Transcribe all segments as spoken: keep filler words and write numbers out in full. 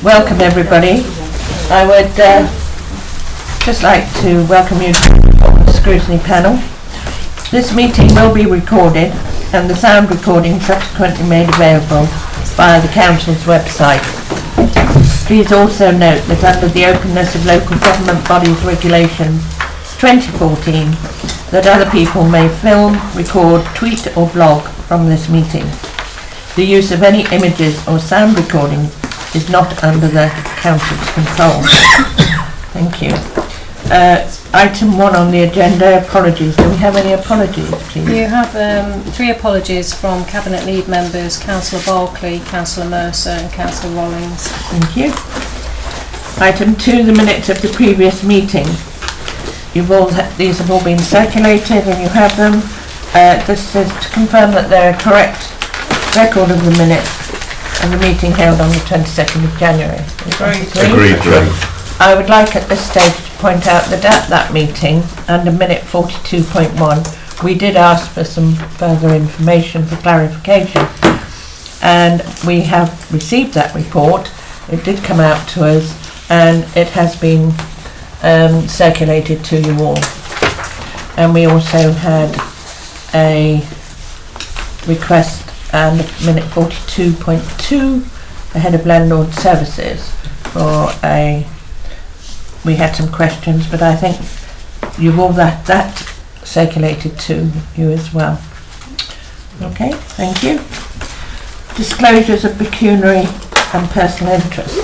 Welcome everybody. I would uh, just like to welcome you to the scrutiny panel. This meeting will be recorded and the sound recording subsequently made available via the Council's website. Please also note that under the Openness of Local Government Bodies Regulations twenty fourteen, that other people may film, record, tweet or blog from this meeting. The use of any images or sound recording is not under the Council's control. Thank you. Uh, item one on the agenda, apologies. Do we have any apologies, please? You have um, three apologies from Cabinet Lead members, Councillor Barclay, Councillor Mercer and Councillor Rollins. Thank you. Item two, the minutes of the previous meeting. You've all ha- these have all been circulated and you have them. Uh, this is to confirm that they're a correct record of the minutes of the meeting held on the twenty-second of January. Agreed. Agreed. I would like at this stage to point out that at that meeting, under minute forty-two point one, we did ask for some further information for clarification, and we have received that report. It did come out to us and it has been um, circulated to you all. And we also had a request and minute forty-two point two, the head of landlord services, for a, we had some questions, but I think you've all that, that circulated to you as well. Okay, thank you. Disclosures of pecuniary and personal interest.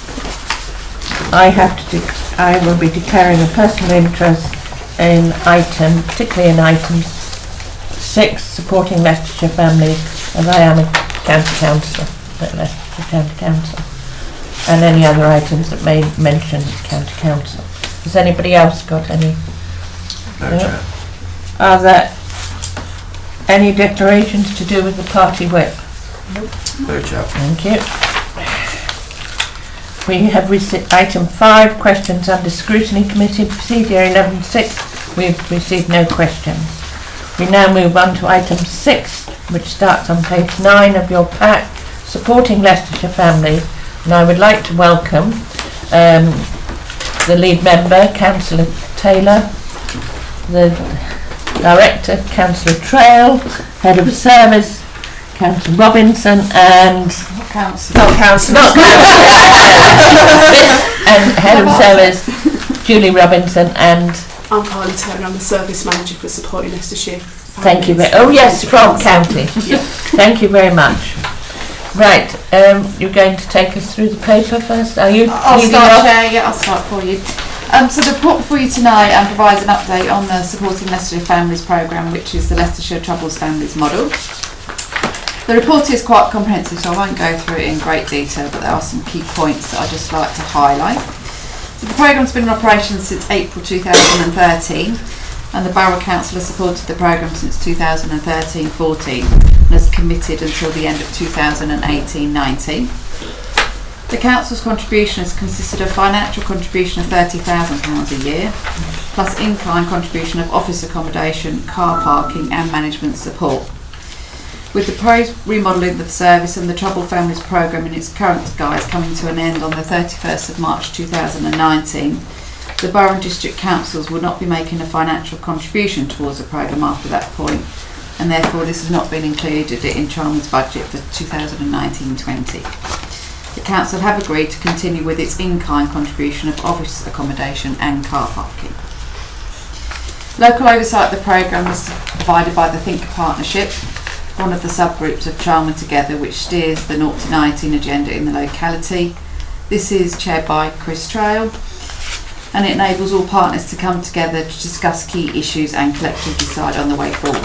I have to, de- I will be declaring a personal interest in item, particularly in item six, supporting Leicestershire families, as I am a county councillor at Leicestershire County Council, and any other items that may mention county council. Has anybody else got any? No, No? Chair. Are there any declarations to do with the party whip? No, Chair. Thank you. We have received item five, questions under scrutiny committee, procedure eleven six. We've received no questions. We now move on to item six, which starts on page nine of your pack, supporting Leicestershire families. And I would like to welcome um, the lead member, Councillor Taylor, the director, Councillor Trail, head of service, Councillor Robinson, and Councillor. not Councillor, not and head of service, Julie Robinson, and I'm Carly Turner, I'm the service manager for supporting Leicestershire. thank you very oh yes, from county. Yeah. Thank you very much. Right, um, you're going to take us through the paper first, are you? I'll leading start, off? Chair, yeah, I'll start for you. Um, so the report before you tonight um, provides an update on the Supporting Leicestershire Families programme, which is the Leicestershire Troubles Families model. The report is quite comprehensive, so I won't go through it in great detail, but there are some key points that I'd just like to highlight. So the programme's been in operation since April two thousand thirteen, and the Borough Council has supported the programme since two thousand thirteen fourteen and has committed until the end of two thousand eighteen nineteen. The Council's contribution has consisted of financial contribution of thirty thousand pounds a year, plus in-kind contribution of office accommodation, car parking and management support. With the proposed remodelling of the service and the Troubled Families programme in its current guise coming to an end on the thirty-first of March two thousand nineteen, the Borough and District Councils will not be making a financial contribution towards the programme after that point, and therefore this has not been included in Charlton's budget for two thousand nineteen twenty. The Council have agreed to continue with its in-kind contribution of office accommodation and car parking. Local oversight of the programme is provided by the Think Partnership, one of the subgroups of Charlton Together, which steers the zero to nineteen agenda in the locality. This is chaired by Chris Trail, and it enables all partners to come together to discuss key issues and collectively decide on the way forward.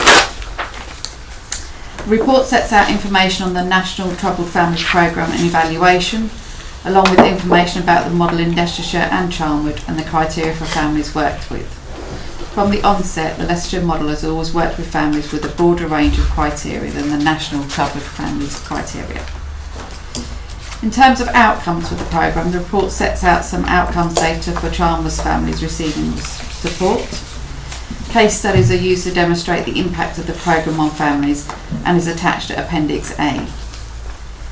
The report sets out information on the National Troubled Families Programme and evaluation, along with information about the model in Leicestershire and Charnwood and the criteria for families worked with. From the onset, the Leicestershire model has always worked with families with a broader range of criteria than the National Troubled Families criteria. In terms of outcomes with the programme, the report sets out some outcomes data for Charnwood's families receiving support. Case studies are used to demonstrate the impact of the programme on families and is attached to Appendix A.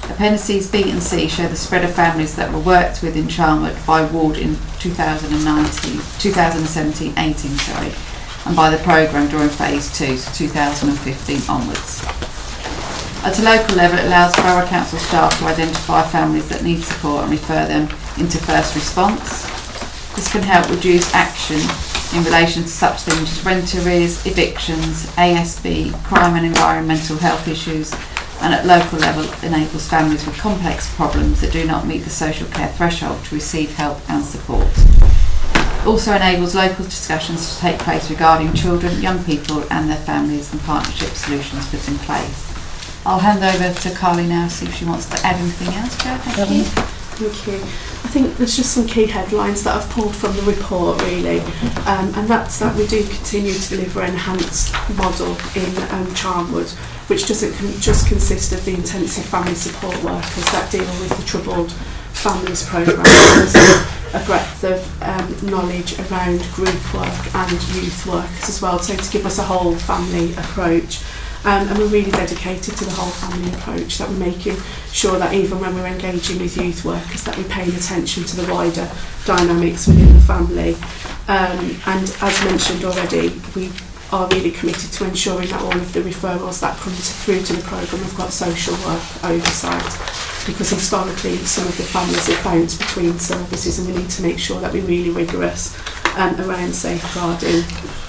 Appendices B and C show the spread of families that were worked with in Charnwood by ward in two thousand nineteen, twenty seventeen eighteen, sorry, and by the programme during phase two, so two thousand fifteen onwards. At a local level, it allows Borough Council staff to identify families that need support and refer them into first response. This can help reduce action in relation to such things as rent arrears, evictions, A S B, crime and environmental health issues, and at local level enables families with complex problems that do not meet the social care threshold to receive help and support. Also enables local discussions to take place regarding children, young people and their families, and partnership solutions put in place. I'll hand over to Carly now, see if she wants to add anything else. Jo, thank you. Thank you. I think there's just some key headlines that I've pulled from the report, really, um, and that's that we do continue to deliver an enhanced model in um, Charnwood, which doesn't con- just consist of the intensive family support workers that deal with the troubled families programme. There's a breadth of um, knowledge around group work and youth workers as well, so to give us a whole family approach. Um, and we're really dedicated to the whole family approach, that we're making sure that even when we're engaging with youth workers that we're paying attention to the wider dynamics within the family. Um, and as mentioned already, we are really committed to ensuring that all of the referrals that come to, through to the programme have got social work oversight, because historically some of the families have bounced between services, and we need to make sure that we're really rigorous um, around safeguarding.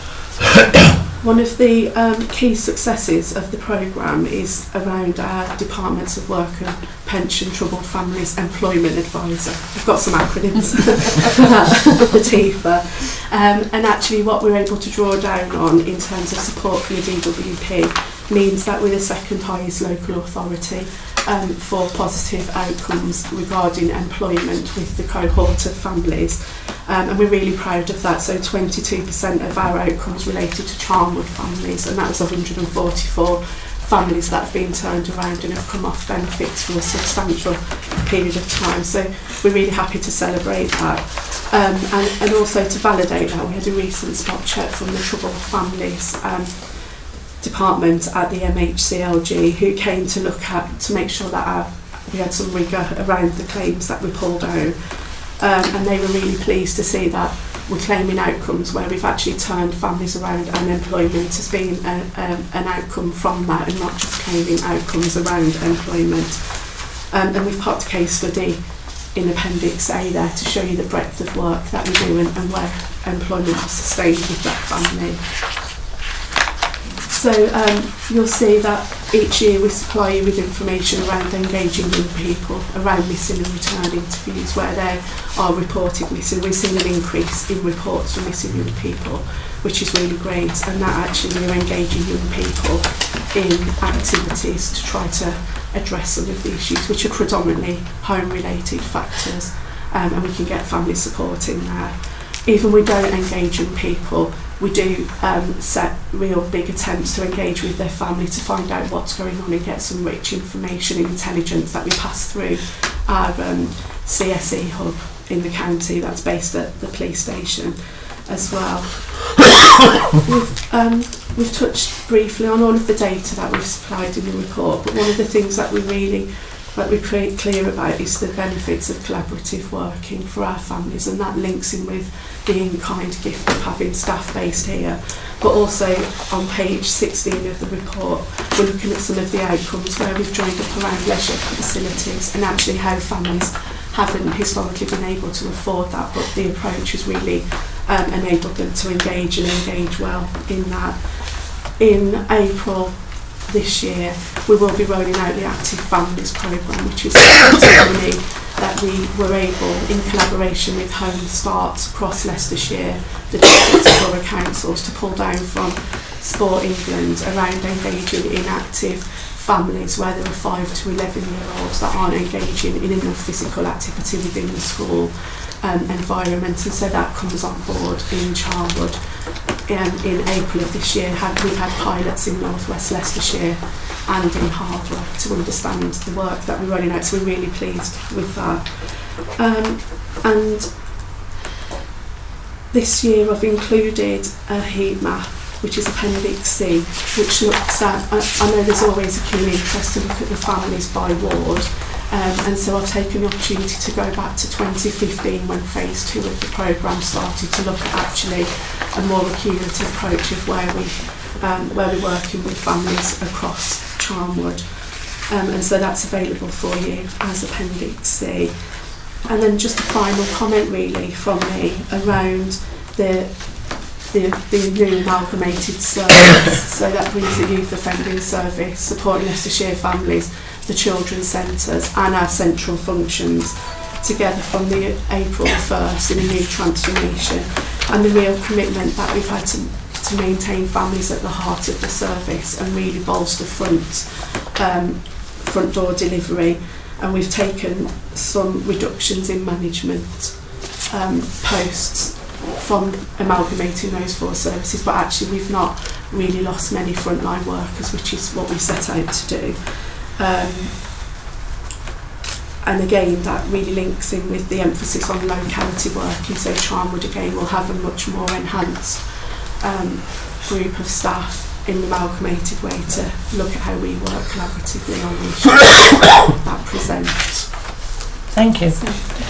One of the um, key successes of the programme is around our Departments of Work and Pension Troubled Families Employment Advisor. I've got some acronyms for that, the T F A. Um, and actually what we're able to draw down on in terms of support from the D W P means that we're the second highest local authority um, for positive outcomes regarding employment with the cohort of families. Um, and we're really proud of that. So twenty-two percent of our outcomes related to Charnwood families, and that was one hundred forty-four families that have been turned around and have come off benefits for a substantial period of time. So we're really happy to celebrate that. Um, and, and also to validate that, we had a recent spot check from the Troubled Families um, department at the M H C L G, who came to look at, to make sure that our, we had some rigour around the claims that we pulled out. Um, and they were really pleased to see that we're claiming outcomes where we've actually turned families around, and employment has been a, a, an outcome from that, and not just claiming outcomes around employment. Um, and we've put a case study in Appendix A there to show you the breadth of work that we do and, and where employment is sustained with that family. So um, you'll see that each year we supply you with information around engaging young people, around missing and return interviews where they are reported missing. We've seen an increase in reports for missing young people, which is really great, and that actually we're engaging young people in activities to try to address some of the issues, which are predominantly home-related factors, um, and we can get family support in there. Even we don't engage young people, we do um, set real big attempts to engage with their family to find out what's going on and get some rich information and intelligence that we pass through our um, C S E hub in the county that's based at the police station as well. we've, um, we've touched briefly on all of the data that we've supplied in the report, but one of the things that we really that we're clear, clear about is the benefits of collaborative working for our families, and that links in with the in-kind gift of having staff based here. But also on page sixteen of the report, we're looking at some of the outcomes where we've joined up around leisure facilities and actually how families haven't historically been able to afford that, but the approach has really um, enabled them to engage and engage well in that. In April this year, we will be rolling out the Active Families programme, which is a ceremony that we were able, in collaboration with Home Starts across Leicestershire, the districts borough councils, to pull down from Sport England around engaging in active families where there are five to eleven year olds that aren't engaging in enough physical activity within the school um, environment, and so that comes on board in Charnwood. Um, in April of this year, have, we've had pilots in North West Leicestershire and in Hardwicke to understand the work that we're rolling out, so we're really pleased with that. Um, and this year I've included a heat map, which is Appendix C, which looks at, I, I know there's always a keen interest to look at the families by ward, Um, and so I've taken the opportunity to go back to twenty fifteen when phase two of the programme started to look at actually a more cumulative approach of where, we, um, where we're working with families across Charnwood. Um, and so that's available for you as Appendix C. And then just a final comment really from me around the the, the new amalgamated service. So that brings the youth offending service, supporting Leicestershire families, the children's centres and our central functions together from the April the first in a new transformation, and the real commitment that we've had to, to maintain families at the heart of the service and really bolster front um, front door delivery. And we've taken some reductions in management um, posts from amalgamating those four services, but actually we've not really lost many frontline workers, which is what we set out to do. Um, and again, that really links in with the emphasis on locality working, so Charnwood again will have a much more enhanced um, group of staff in the amalgamated way to look at how we work collaboratively on the issues that present. Thank you. So,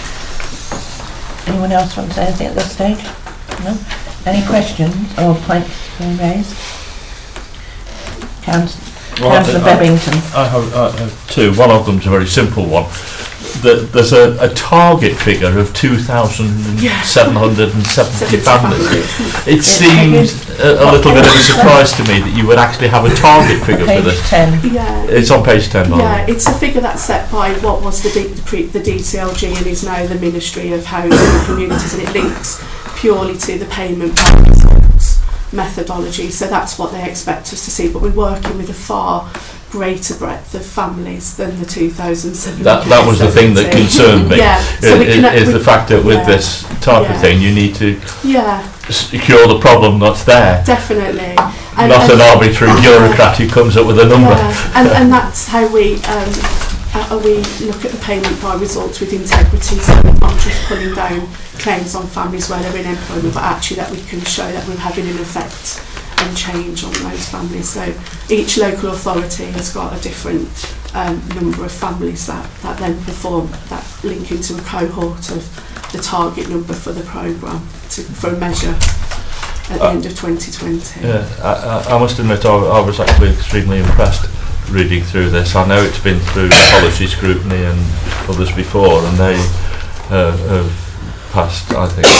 Anyone else want to say anything at this stage? No? Any questions or points to be raised? Councillor Well, Councillor I- Bebbington. I have, I have two. One of them's a very simple one. The, there's a, a target figure of two thousand seven hundred seventy families. It seems a, a little bit of a surprise to me that you would actually have a target figure for Page this. ten. yeah. It's on page ten, by the Yeah, way. it's a figure that's set by what was the, D, the, pre, the D C L G and is now the Ministry of Housing and Communities, and it links purely to the payment by results methodology. So that's what they expect us to see. But we're working with a far greater breadth of families than the two thousand seven hundred seventy. That, that was the thing that concerned me. Yeah, so we is, can- is we- the fact that with yeah. this type Yeah. of thing, you need to Yeah, secure the problem that's there, definitely. And, not and, an arbitrary bureaucrat who comes up with a number. Yeah, and, and that's how we um, uh, we look at the payment by results with integrity, so we're not just pulling down claims on families where they're in employment, but actually that we can show that we're having an effect and change on those families. So each local authority has got a different um, number of families that, that then perform that link into a cohort of the target number for the programme to, for a measure at the Uh, end of twenty twenty. Yeah, I, I I must admit I, I was actually extremely impressed reading through this. I know it's been through policy scrutiny and others before, and they uh, have passed, I think,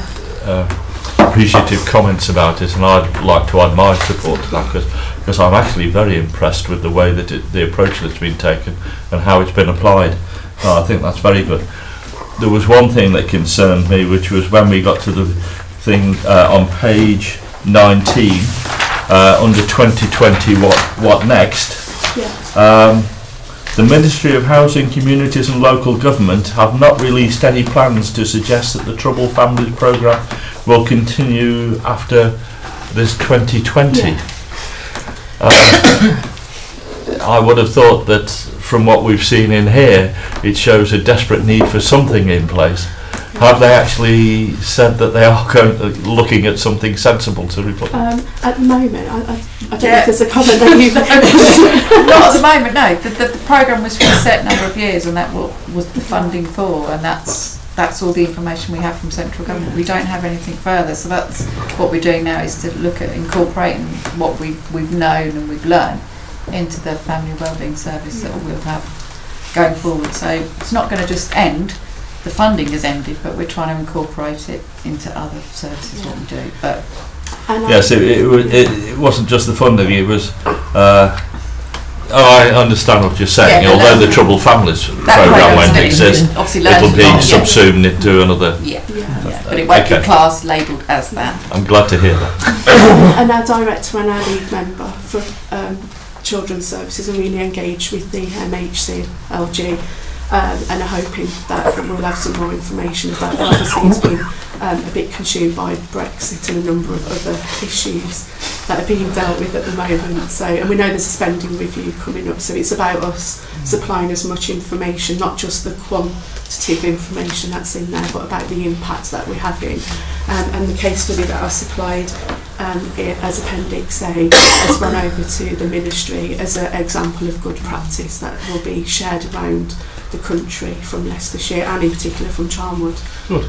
uh, appreciative comments about it, and I'd like to add my support to that, because because I'm actually very impressed with the way that it, the approach that's been taken and how it's been applied. Uh, I think that's very good. There was one thing that concerned me, which was when we got to the thing uh, on page nineteen, uh, under twenty twenty, what what next? Yeah. Um, the Ministry of Housing, Communities and Local Government have not released any plans to suggest that the Troubled Families programme will continue after this twenty twenty. Yeah. Uh, I would have thought that from what we've seen in here, it shows a desperate need for something in place. Have they actually said that they are going, uh, looking at something sensible to replace? Um, at the moment, I, I, I don't know Yeah. if there's a comment that you Not at the moment, no. The, the, the programme was for a set number of years, and that what was the funding for, and that's that's all the information we have from central government. We don't have anything further, so that's what we're doing now, is to look at incorporating what we've we've known and we've learned into the family wellbeing service that we'll have going forward. So it's not going to just end. The funding has ended, but we're trying to incorporate it into other services. What we do, but and I- Yes, it, it, wa- it, it wasn't just the funding, it was... Uh, oh, I understand what you're saying. Yeah, no, Although no. the Troubled Families that programme programme's won't finished. exist, Obviously, it'll learned be a lot, yeah. subsumed into another... Yeah, yeah. yeah, but it won't Okay. be class labelled as that. I'm glad to hear that. and our director and our lead member for um, children's services are really engaged with the M H C L G um, and are hoping that we'll have some more information about that. Obviously, it's been um, a bit consumed by Brexit and a number of other issues that are being dealt with at the moment. So, and we know there's a spending review coming up, so it's about us supplying as much information, not just the quantitative information that's in there, but about the impact that we're having. Um, and the case study that I supplied um, it, as Appendix A has gone over to the Ministry as an example of good practice that will be shared around the country from Leicestershire and in particular from Charnwood. Good.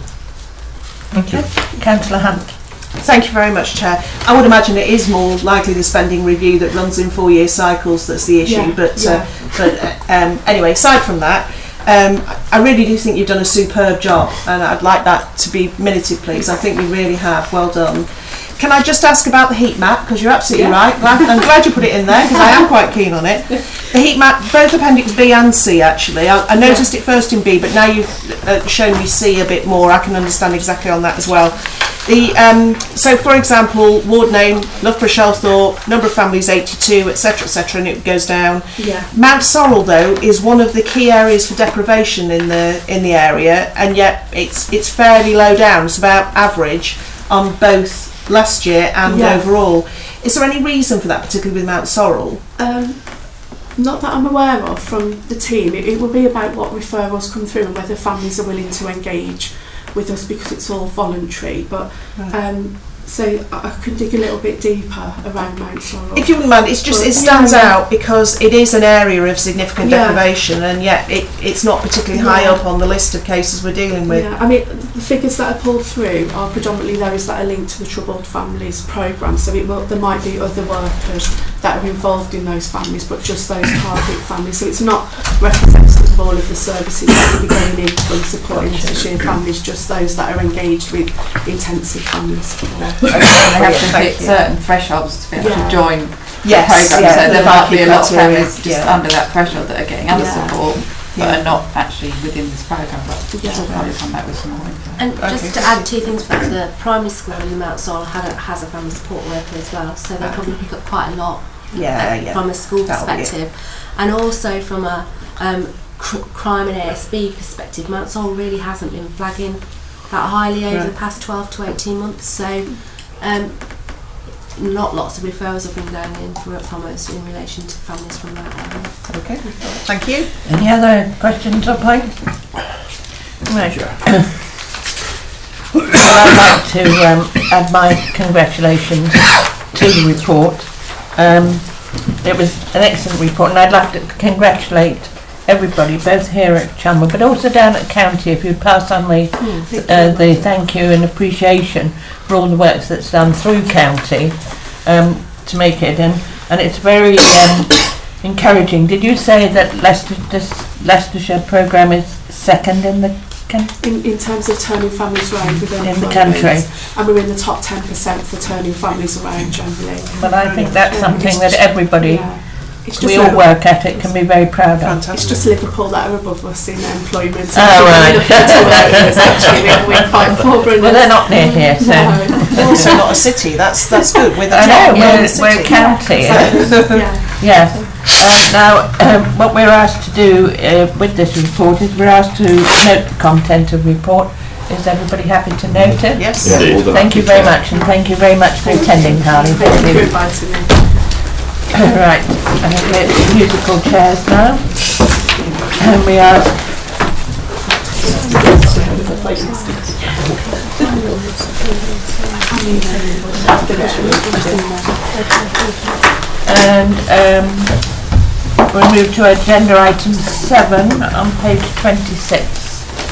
Thank you. Councillor Hunt. Thank you very much, Chair. I would imagine it is more likely the spending review that runs in four-year cycles that's the issue. Yeah, but yeah. Uh, but uh, um, anyway, aside from that, um, I really do think you've done a superb job, and I'd like that to be minuted, please. I think you really have. Well done. Can I just ask about the heat map? Because you're absolutely Yeah. right. Glad, I'm glad you put it in there because I am quite keen on it. The heat map, both Appendix B and C actually. I, I noticed it first in B, but now you've uh, shown me C a bit more. I can understand exactly on that as well. The um, so, for example, ward name, Loughborough Shelthorpe, number of families eighty-two, et cetera, et cetera, and it goes down. Yeah. Mount Sorrel, though, is one of the key areas for deprivation in the in the area, and yet it's it's fairly low down. It's about average on both last year and Yeah. overall. Is there any reason for that, particularly with Mount Sorrel? Um, not that I'm aware of from the team. It, it will be about what referrals come through and whether families are willing to engage with us because it's all voluntary. But Right. um, so I, I could dig a little bit deeper around Mount Sorrel. If you wouldn't mind, it's just Well, it stands yeah, yeah. out because it is an area of significant Yeah. deprivation, and yet it, it's not particularly high Yeah. up on the list of cases we're dealing with. Yeah, I mean, the figures that are pulled through are predominantly those that are linked to the Troubled Families programme. So it will, there might be other workers that are involved in those families, but just those target families. So it's not representative of all of the services that will be going in from supporting Leicestershire families, just those that are engaged with intensive family support. They have to Thank hit you. certain thresholds to be able Yeah. to join Yes, the programme. yeah, so the there might five be a lot of criteria, families just yeah. under that threshold that are getting other Yeah. support, but Yeah. are not actually within this programme. But Yeah. we'll probably come back with some more info. And Okay. just to add two things for that, the primary school in Mount Sorrel had a, has a family support worker as well, so they Ah. probably pick up quite a lot Yeah, uh, yeah. from a school That'll be it. perspective. And also from a um, cr- crime and A S B perspective, Mount Sorrel really hasn't been flagging that highly over Right. the past twelve to eighteen months, so um, not lots of referrals have been going in for, from us in relation to families from that area. Okay, thank you. Any other questions or points? Right. Well, I'd like to um, add my congratulations to the report. Um, it was an excellent report, and I'd like to congratulate everybody, both here at Charnwood, but also down at County, if you'd pass on the, uh, the thank you and appreciation for all the work that's done through County um, to make it, and, and it's very um, encouraging. Did you say that Leicester, this Leicestershire programme is second in the country? In, in terms of turning families around within In the employment, country. and we're in the top ten percent for turning families around generally. Well, I think that's Um, something it's that just- everybody, yeah. It's just we all Liverpool- work at it, can be very proud of. It's Fantastic. just Liverpool that are above us in employment. Oh, right. Actually, we're, we're quite forward. Well, they're not near here, so. We're also not a city. That's that's good. We're the I know, top, we're we're, the we're city. county. Yeah. Yeah. Um, now, um, what we're asked to do uh, with this report is we're asked to note the content of the report. Is everybody happy to note it? Yes. Yeah, Indeed. all done. Thank you very much, and thank you very much for attending, Harley. Thank you for Thank you. inviting me. Right, I think it's musical chairs now. And we ask and um, we'll move to agenda item seven on page twenty-six.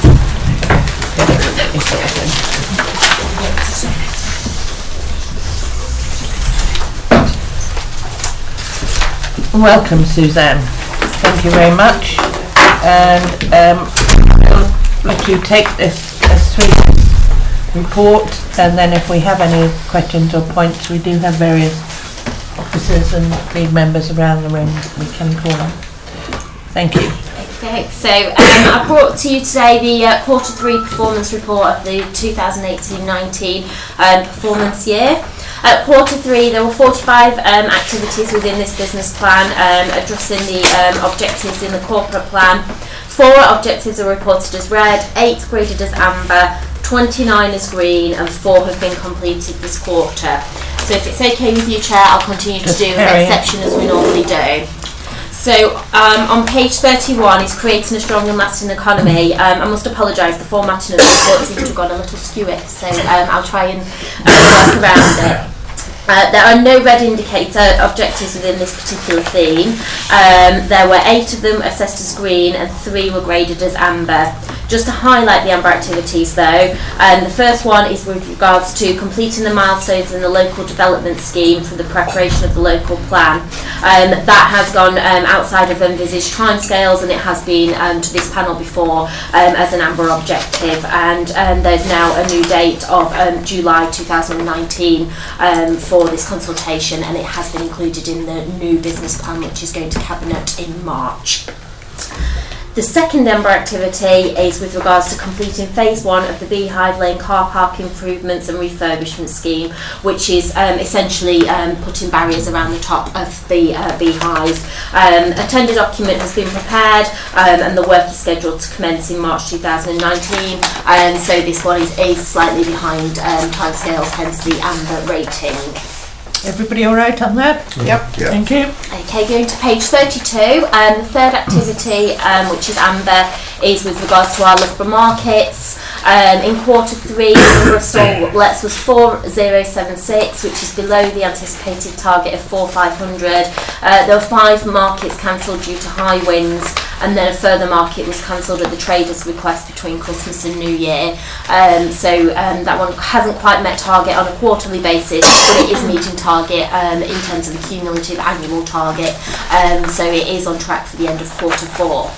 Welcome, Suzanne. Thank you very much. And um, I'll let you take this, this through this report, and then if we have any questions or points, we do have various officers and lead members around the room we can call on. Thank you. Okay, so um, I brought to you today the uh, quarter three performance report of the two thousand eighteen nineteen um, performance year. At quarter three, there were forty-five um, activities within this business plan um, addressing the um, objectives in the corporate plan. Four objectives are reported as red, eight graded as amber, twenty-nine as green, and four have been completed this quarter. So if it's okay with you, Chair, I'll continue to Just do an carry on. exception as we normally do. So um, on page thirty-one is creating a strong and lasting economy. Um, I must apologise, the formatting of the report seems to have gone a little skewish, so um, I'll try and uh, work around it. Uh, there are no red indicator objectives within this particular theme. Um, there were eight of them assessed as green and three were graded as amber. Just to highlight the amber activities though, um, the first one is with regards to completing the milestones in the local development scheme for the preparation of the local plan. Um, that has gone um, outside of envisaged timescales, and it has been um, to this panel before um, as an amber objective, and um, there's now a new date of um, July two thousand nineteen um, for this consultation, and it has been included in the new business plan which is going to Cabinet in March. The second amber activity is with regards to completing phase one of the Beehive Lane car park improvements and refurbishment scheme, which is um, essentially um, putting barriers around the top of the uh, beehive. Um, a tender document has been prepared um, and the work is scheduled to commence in March two thousand nineteen, and um, so this one is, is slightly behind um, timescales, hence the amber rating. Everybody all right on that? Yep. Yeah. Thank you. Okay, going to page thirty-two, um, the third activity, um, which is amber, is with regards to our Loughborough markets. Um, in quarter three, the number of stalls was four thousand seventy-six, which is below the anticipated target of four thousand five hundred. Uh, there were five markets cancelled due to high winds, and then a further market was cancelled at the traders' request between Christmas and New Year. Um, so um, that one hasn't quite met target on a quarterly basis, but it is meeting target um, in terms of the cumulative annual target. Um, so it is on track for the end of quarter four.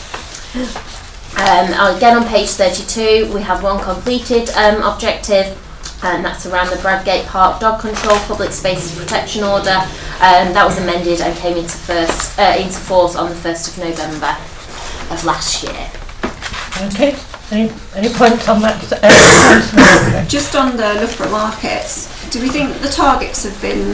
Um, again on page thirty-two, we have one completed um, objective, and that's around the Bradgate Park Dog Control Public Spaces Protection Order. Um, that was amended and came into, first, uh, into force on the first of November of last year. Okay. Any, any points on that? Uh, Just on the Loughborough markets, do we think the targets have been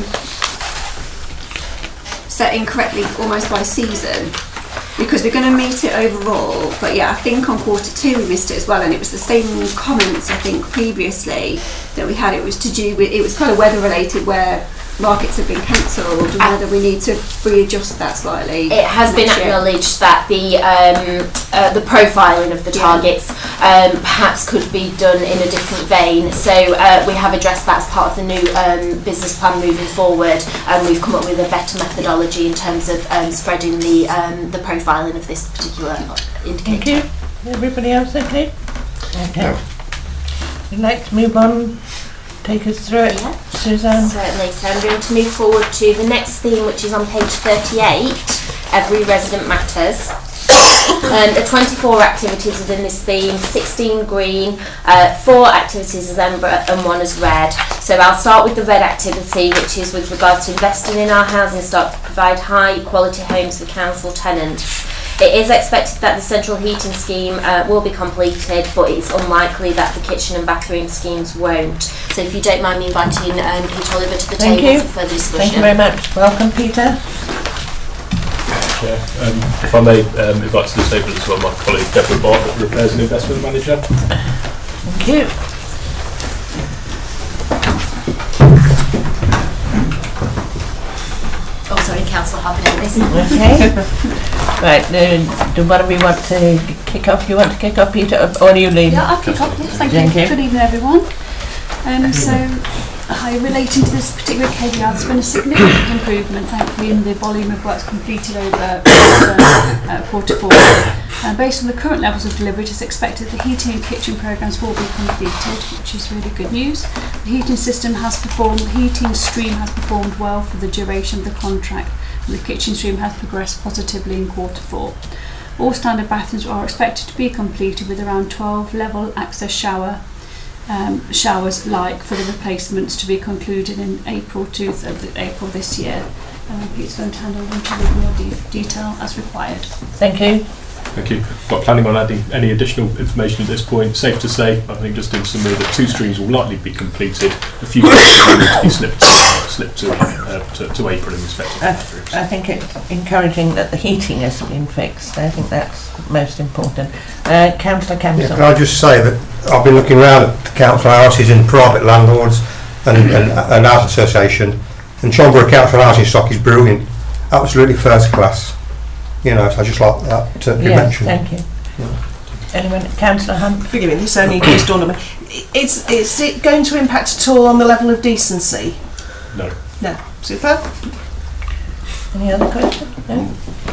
set incorrectly almost by season? Because we're going to meet it overall, but yeah, I think on quarter two we missed it as well, and it was the same comments I think previously that we had. It was to do with, it was kind of weather related where markets have been cancelled, and whether we need to readjust that slightly. It has been next year. acknowledged that the um, uh, the profiling of the Yeah. targets um, perhaps could be done in a different vein. So uh, we have addressed that as part of the new um, business plan moving forward, and we've come up with a better methodology in terms of um, spreading the um, the profiling of this particular indicator. Thank you. Everybody else okay? Okay. No. Would you like to move on? Take us through it, Yeah. Suzanne. Certainly. So I'm going to move forward to the next theme, which is on page thirty-eight, Every Resident Matters. Um, there are twenty-four activities within this theme, sixteen green, uh, four activities as amber and one as red. So I'll start with the red activity, which is with regards to investing in our housing stock to provide high quality homes for council tenants. It is expected that the central heating scheme uh, will be completed, but it's unlikely that the kitchen and bathroom schemes won't. So if you don't mind me inviting um, Peter Oliver to the Thank table you. for further discussion. Thank you very much. Welcome, Peter. Chair. Um, if I may um, invite to the table as well my colleague Deborah Bartlett, Repairs and Investment Manager. Thank you. Oh, sorry, Councillor Harper-Davis. Okay. Right, uh, do one of you want to kick off? You want to kick off, Peter, or are you leading? Yeah, I'll kick off. Yes, thank, Thank you. you. Good evening, everyone. Um, so, hi, relating to this particular K D R, there's been a significant improvement, thankfully, in the volume of works completed over uh, quarter four. Uh, based on the current levels of delivery, it is expected the heating and kitchen programmes will be completed, which is really good news. The heating system has performed, the heating stream has performed well for the duration of the contract, and the kitchen stream has progressed positively in quarter four. All standard bathrooms are expected to be completed with around twelve level access shower um, showers like for the replacements to be concluded in April, to th- April this year. Um, Pete's going to hand over into a little more de- detail as required. Thank you. Thank you. Not planning on adding any additional information at this point. Safe to say, I think just in summary, that two streams will likely be completed. A few will need to be slipped, slipped to, uh, to, to April in respect of I, bathrooms. I think it's encouraging that the heating has been fixed. I think that's most important. Uh, Councillor Campbell. Yeah, can I just say that I've been looking around at the council houses and private landlords and, and, and housing association, and Chonborough Council housing stock is brilliant, absolutely first class. You know, so I just like that to be Yes, mentioned. thank you. Yeah. Anyone, Councillor Hunt? Forgive me, this only just dawned on me. Is, is it going to impact at all on the level of decency? No. No. Super. Any other questions? No?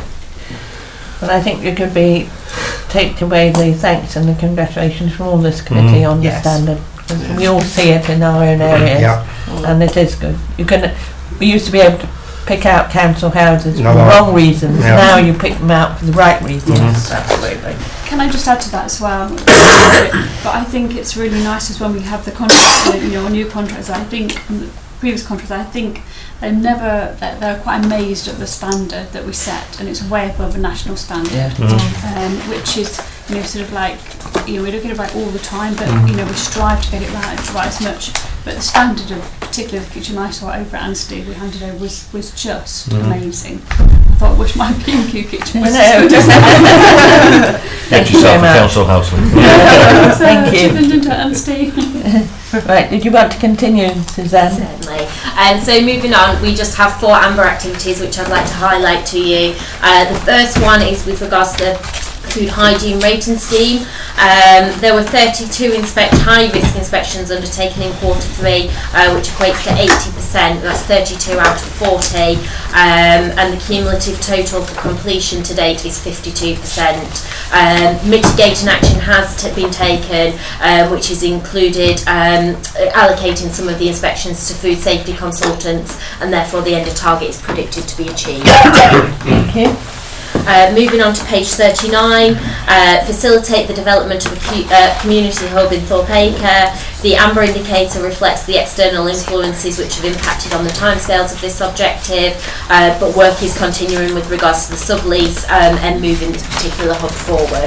Well, I think you could be take away the thanks and the congratulations from all this committee Mm. on Yes. the standard. We all see it in our own areas, Yeah. and it is good. You can. We used to be able to pick out council houses No, for no. wrong reasons. Yeah. Now you pick them out for the right reasons. Yes, absolutely. Can I just add to that as well? But I think it's really nice as when we have the contracts, you know, new contracts. I think in the previous contracts, I think they're never they're, they're quite amazed at the standard that we set, and it's way above a national standard, Yeah. um, which is you know sort of like you know we don't get it right all the time, but you know we strive to get it right, right as much. But the standard of particularly the kitchen I saw over at Anstey we handed over was was just Mm. amazing. I thought I wish my P and Q kitchen was I know. as good. Get Thank you yourself very a much. council house. Thank you. Chippened into Anstey. Right, did you want to continue, Suzanne? Certainly. Um, so moving on, we just have four AMBER activities which I'd like to highlight to you. Uh, the first one is with regards to the food hygiene rating scheme. Um, there were thirty-two inspect high-risk inspections undertaken in quarter three, uh, which equates to eighty percent. That's thirty-two out of forty, um, and the cumulative total for completion to date is fifty-two percent. Um, mitigating action has t- been taken, um, which has included um, allocating some of the inspections to food safety consultants, and therefore the end of target is predicted to be achieved. Thank you. Uh, moving on to page thirty-nine, uh, facilitate the development of a cu- uh, community hub in Thorpe Acre. The AMBER indicator reflects the external influences which have impacted on the timescales of this objective, uh, but work is continuing with regards to the sublease um, and moving this particular hub forward.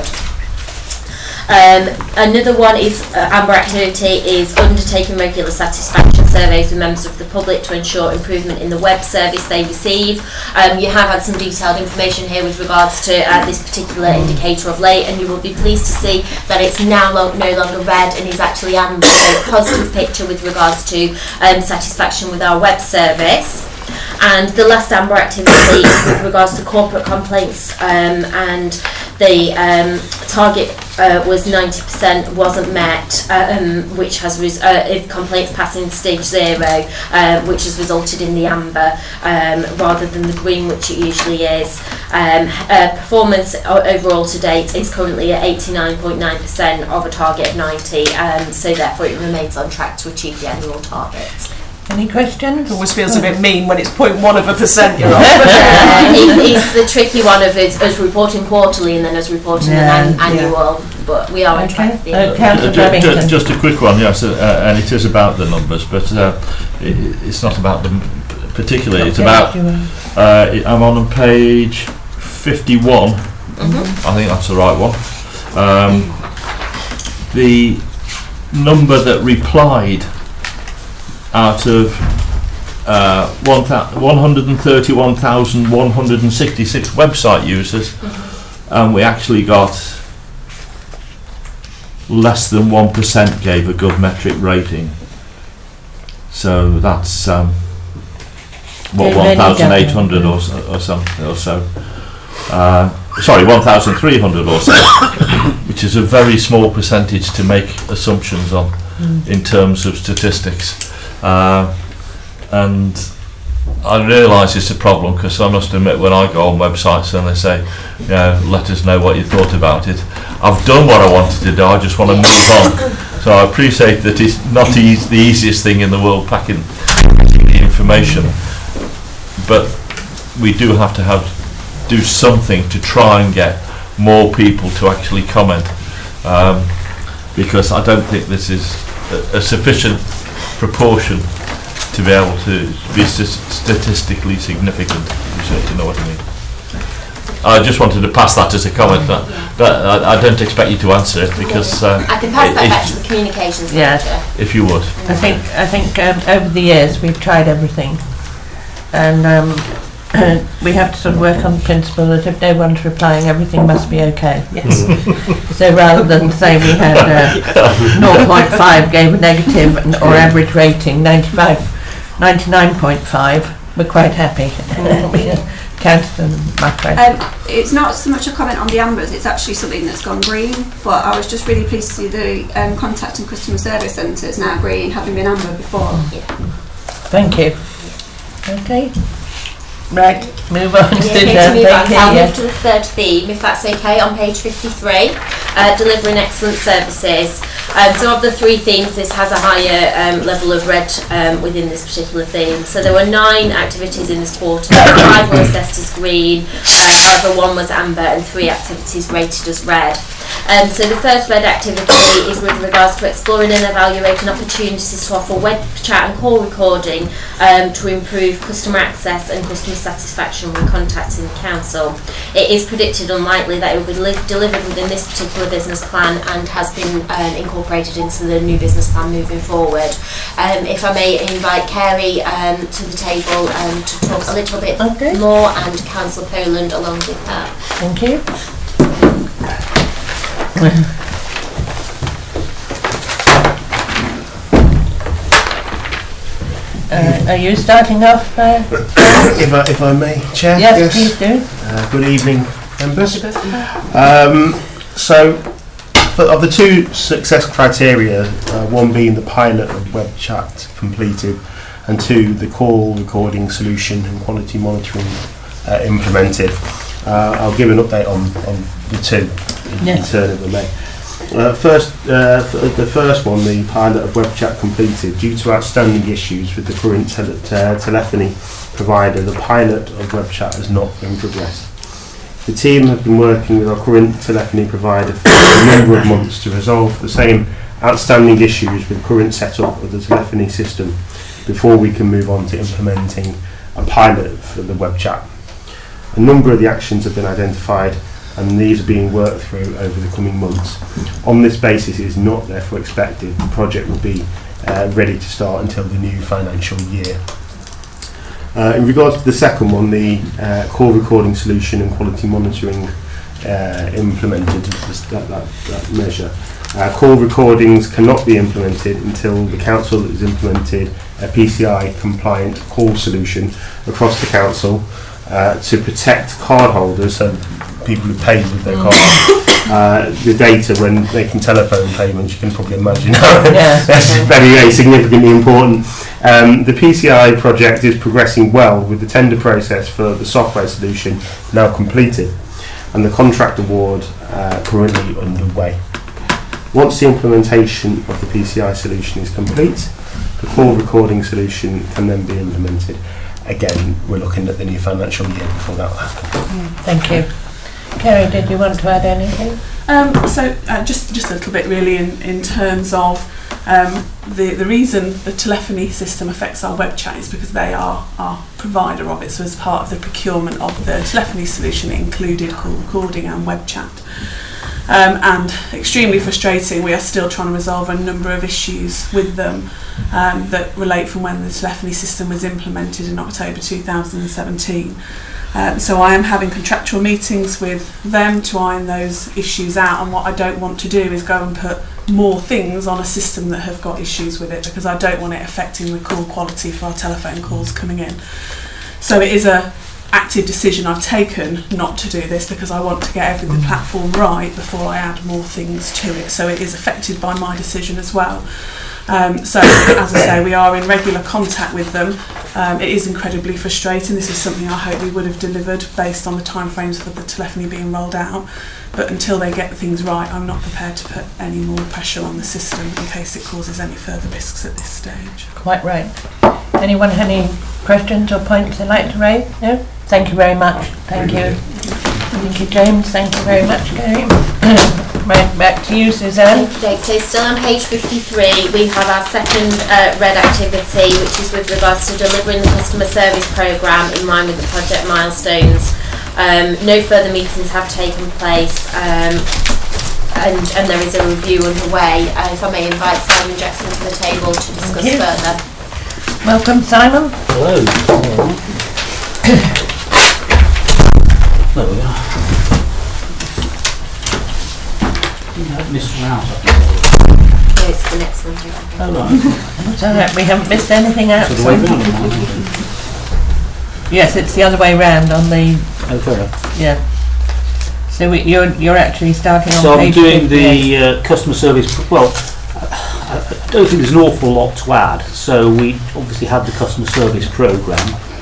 Um, another one is uh, AMBER activity is undertaking regular satisfaction surveys with members of the public to ensure improvement in the web service they receive. Um, you have had some detailed information here with regards to uh, this particular indicator of late, and you will be pleased to see that it's now lo- no longer red and is actually amber, so a positive picture with regards to um, satisfaction with our web service. And the last AMBER activity is with regards to corporate complaints, um, and the um, target uh, was ninety percent wasn't met, uh, um, which has res- uh, if complaints passing stage zero, uh, which has resulted in the amber um, rather than the green, which it usually is. Um, uh, performance o- overall to date is currently at eighty-nine point nine percent of a target of ninety, um, so therefore it remains on track to achieve the annual target. Any questions? It always feels a bit mean when it's zero point one of a percent you're off. Uh, it, it's the tricky one of us, us reporting quarterly and then us reporting Yeah, an an- annual, but we are on track. Okay. for the Uh, Councillor Ju- ju- Babington. Just a quick one, yes, uh, and it is about the numbers, but uh, it, it's not about them p- particularly. It's about. Uh, it, I'm on page fifty-one. Mhm. I think that's the right one. Um, the number that replied out of uh, one hundred thirty-one thousand one hundred sixty-six website users, and we actually got less than one percent gave a good metric rating. So that's um, what, They really one thousand eight hundred don't. or so, or something or so. Uh, sorry, one thousand three hundred or so, which is a very small percentage to make assumptions on Mm. in terms of statistics. Uh, and I realise it's a problem, because I must admit when I go on websites and they say, you know, let us know what you thought about it, I've done what I wanted to do, I just want to move on. So I appreciate that it's not eas the easiest thing in the world packing the information, but we do have to have do something to try and get more people to actually comment, um, because I don't think this is a, a sufficient proportion to be able to be st- statistically significant, if you know what I mean. I just wanted to pass that as a comment. That, that I, I don't expect you to answer it, because uh, I can pass it- that it- back to the communications Yeah. manager. if you would. I think I think um, over the years we've tried everything, and um, we have to sort of work on the principle that if no one's replying, everything must be okay. Yes. So rather than say we had uh, zero point five gave a negative and- or average rating ninety-five, ninety-nine point five, we're quite happy. Councillor McRae. Um, it's not so much a comment on the ambers, it's actually something that's gone green, but I was just really pleased to see the um, contact and customer service centres now green, having been amber before. Thank you. Okay. Right, move on. Yeah, okay, to move on. So I'll move to the third theme, if that's okay, on page fifty-three, uh, delivering excellent services. Um, so of the three themes, this has a higher um, level of red um, within this particular theme. So there were nine activities in this quarter, five were assessed as green, uh, however one was amber and three activities rated as red. Um, so the first red activity is with regards to exploring and evaluating opportunities to offer web chat and call recording um, to improve customer access and customer satisfaction when contacting the council. It is predicted unlikely that it will be li- delivered within this particular business plan and has been um, incorporated into the new business plan moving forward. Um, if I may invite Kerry um, to the table um, to talk a little bit okay. more, and Councillor Poland along with her. Thank you. Uh, are you starting off? Uh, if, I, if I may, Chair? Yes, yes. Please do. Uh, good evening, members. Um, so, for, of the two success criteria, uh, one being the pilot of web chat completed, and two, the call recording solution and quality monitoring uh, implemented, uh, I'll give an update on, on the two in, yes. in turn if I may. Uh, first, uh, the first one, the pilot of web chat completed. Due to outstanding issues with the current tele- te- telephony provider, the pilot of web chat has not been progressed. The team have been working with our current telephony provider for a number of months to resolve the same outstanding issues with current setup of the telephony system before we can move on to implementing a pilot for the web chat. A number of the actions have been identified, and these are being worked through over the coming months. On this basis, it is not therefore expected the project will be uh, ready to start until the new financial year. Uh, in regards to the second one, the uh, call recording solution and quality monitoring uh, implemented, that, that, that measure. Uh, call recordings cannot be implemented until the council has implemented a P C I compliant call solution across the council uh, to protect cardholders, so people who pay with their card, uh, the data when they can telephone payments, you can probably imagine yeah. that's very, very significantly important. Um, the P C I project is progressing well, with the tender process for the software solution now completed and the contract award uh, currently underway. Once the implementation of the P C I solution is complete, the call recording solution can then be implemented. Again, we're looking at the new financial year before that will happen. Mm, thank you. Kerry, did you want to add anything? Um, so uh, just just a little bit really in, in terms of um, the, the reason the telephony system affects our web chat is because they are our provider of it. So as part of the procurement of the telephony solution, it included call recording and web chat. Um, and extremely frustrating, we are still trying to resolve a number of issues with them um, that relate from when the telephony system was implemented in October two thousand seventeen. Um, so I am having contractual meetings with them to iron those issues out, and what I don't want to do is go and put more things on a system that have got issues with it, because I don't want it affecting the call quality for our telephone calls coming in. So it is a active decision I've taken not to do this, because I want to get every the platform right before I add more things to it. So it is affected by my decision as well. Um, so as I say, we are in regular contact with them. Um, it is incredibly frustrating. This is something I hope we would have delivered based on the timeframes of the telephony being rolled out. But until they get things right, I'm not prepared to put any more pressure on the system in case it causes any further risks at this stage. Quite right. Anyone have any questions or points they'd like to raise? No? Thank you very much. Thank you. Thank you, James. Thank you very much, Gary. Right, back to you, Suzanne. Okay, so still on page fifty-three, we have our second uh, red activity, which is with regards to delivering the customer service programme in line with the project milestones. Um, no further meetings have taken place, um, and, and there is a review underway. Uh, if I may invite Simon Jackson to the table to discuss further. Welcome, Simon. Hello. There we are. Yeah, missed one out, I think. Yeah, it's the next one. Oh, right. It's all right, we haven't missed anything out. So the way round on Yes, it's the other way round on the... Oh, fair enough. Yeah. So we, you're, you're actually starting on so page So I'm doing fifty-eight. the uh, customer service... Pr- well, I, I don't think there's an awful lot to add. So we obviously had the customer service programme.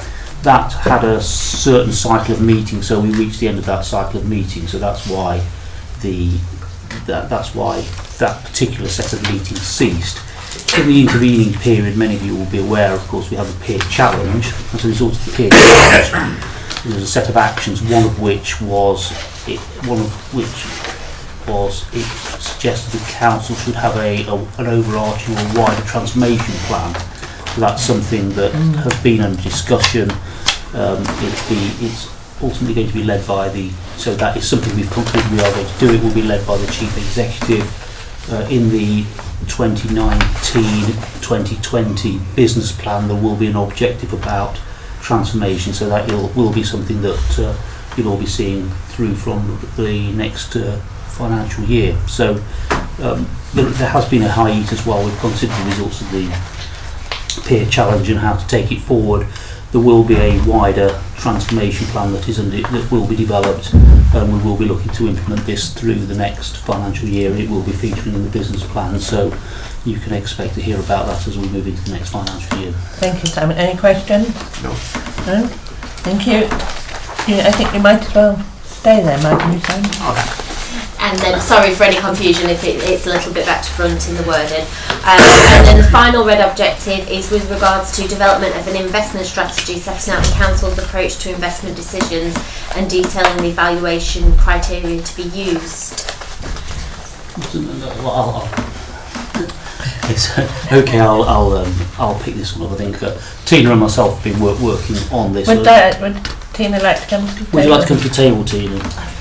that had a certain cycle of meetings, so we reached the end of that cycle of meetings, so that's why the that, that's why that particular set of meetings ceased. In the intervening period, many of you will be aware, of course, we have the peer challenge. As a result of the peer challenge, there was a set of actions, one of which was it, one of which was it suggested the council should have a, a an overarching or wider transformation plan. So that's something that mm. has been under discussion. Um, it's, be, it's ultimately going to be led by the, so that is something we've concluded we are going to do. It will be led by the Chief Executive uh, in the twenty nineteen twenty twenty business plan. There will be an objective about transformation, so that will will be something that uh, you'll all be seeing through from the next uh, financial year. So um, there, there has been a hiatus while we've considered the results of the peer challenge and how to take it forward. There will be a wider transformation plan that is under, that will be developed, and we will be looking to implement this through the next financial year, and it will be featuring in the business plan, so you can expect to hear about that as we move into the next financial year. Thank you, Simon. Any questions? No. No? Thank you. Yeah, I think you might as well stay there, mightn't you, Simon? Okay. And then, sorry for any confusion if it, it's a little bit back to front in the wording. Um, and then the final red objective is with regards to development of an investment strategy, setting out the Council's approach to investment decisions and detailing the evaluation criteria to be used. Well, I'll, I'll, it's, okay, I'll I'll, um, I'll pick this one up. I think uh, Tina and myself have been work, working on this. Would, uh, would Tina like to come to the table? Would you like to come to the table, Tina?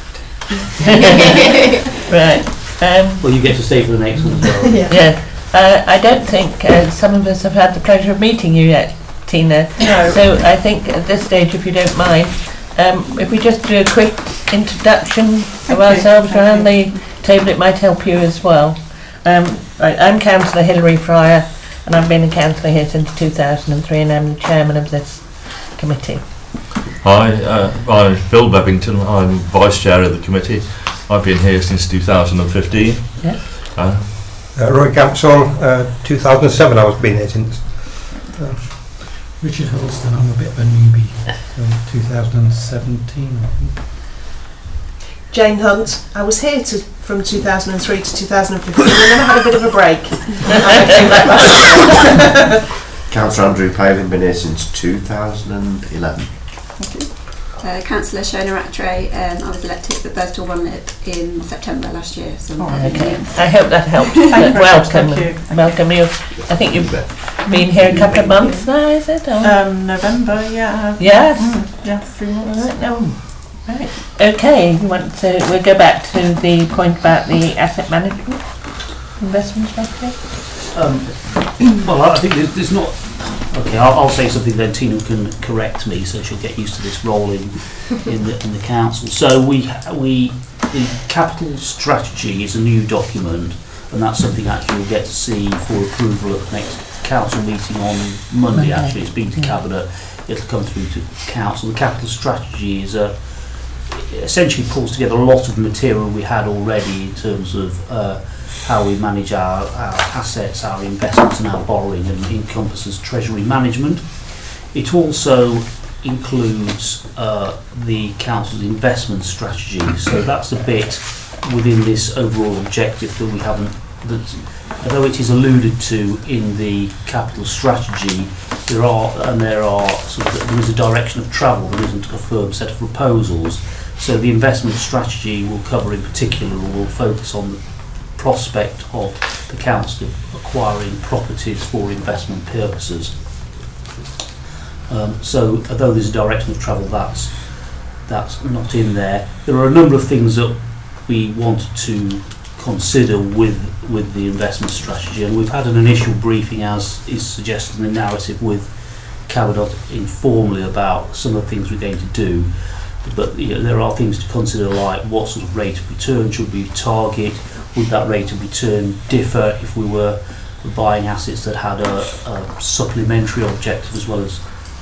Right. Um, well, you get to stay for the next one as well. Yeah. yeah. Uh, I don't think uh, some of us have had the pleasure of meeting you yet, Tina. No. So I think at this stage, if you don't mind, um, if we just do a quick introduction of ourselves around the table, it might help you as well. Um, right, I'm Councillor Hilary Fryer, and I've been a councillor here since two thousand three, and I'm the chairman of this committee. Hi, uh, my name is Bill Bebbington. I'm vice chair of the committee. I've been here since two thousand fifteen. Yeah. Uh, uh, Roy Campson, uh, two thousand seven. I was been here since. Uh, Richard Huddleston. I'm a bit of a newbie. So two thousand seventeen, I think. Jane Hunt. I was here to, from two thousand three to two thousand fifteen, and then I had a bit of a break. Councillor Andrew Palin, been here since two thousand eleven. Uh, Councillor Shona Rattray, um, I was elected at Birstall Runlet in September last year. So oh, okay. I hope that helped. Welcome, you. welcome you. I think you've been here a couple of months now, is it? Or? Um, November, yeah. Yes. Mm, yeah, three months. Right, no. Right. Okay. You want to? We'll go back to the point about the asset management investment strategy. Um, well, I think there's, there's not. Okay, I'll, I'll say something, then Tina can correct me, so she'll get used to this role in in the in the council. So we we the capital strategy is a new document, and that's something actually we'll get to see for approval at the next council meeting on Monday. Monday. Actually, it's been to cabinet. It'll come through to council. The capital strategy is a essentially pulls together a lot of material we had already in terms of. Uh, how we manage our, our assets, our investments and our borrowing, and encompasses treasury management. It also includes uh, the council's investment strategy, so that's a bit within this overall objective that we haven't, that although it is alluded to in the capital strategy, there are, and there are sort of, there is a direction of travel, there isn't a firm set of proposals. So the investment strategy will cover in particular, or will focus on the prospect of the council acquiring properties for investment purposes. Um, so although there's a direction of travel, that's that's not in there. There are a number of things that we want to consider with with the investment strategy, and we've had an initial briefing, as is suggested in the narrative, with Cabinet informally about some of the things we're going to do. But you know, there are things to consider, like what sort of rate of return should we target. Would that rate of return differ if we were buying assets that had a, a supplementary objective as well as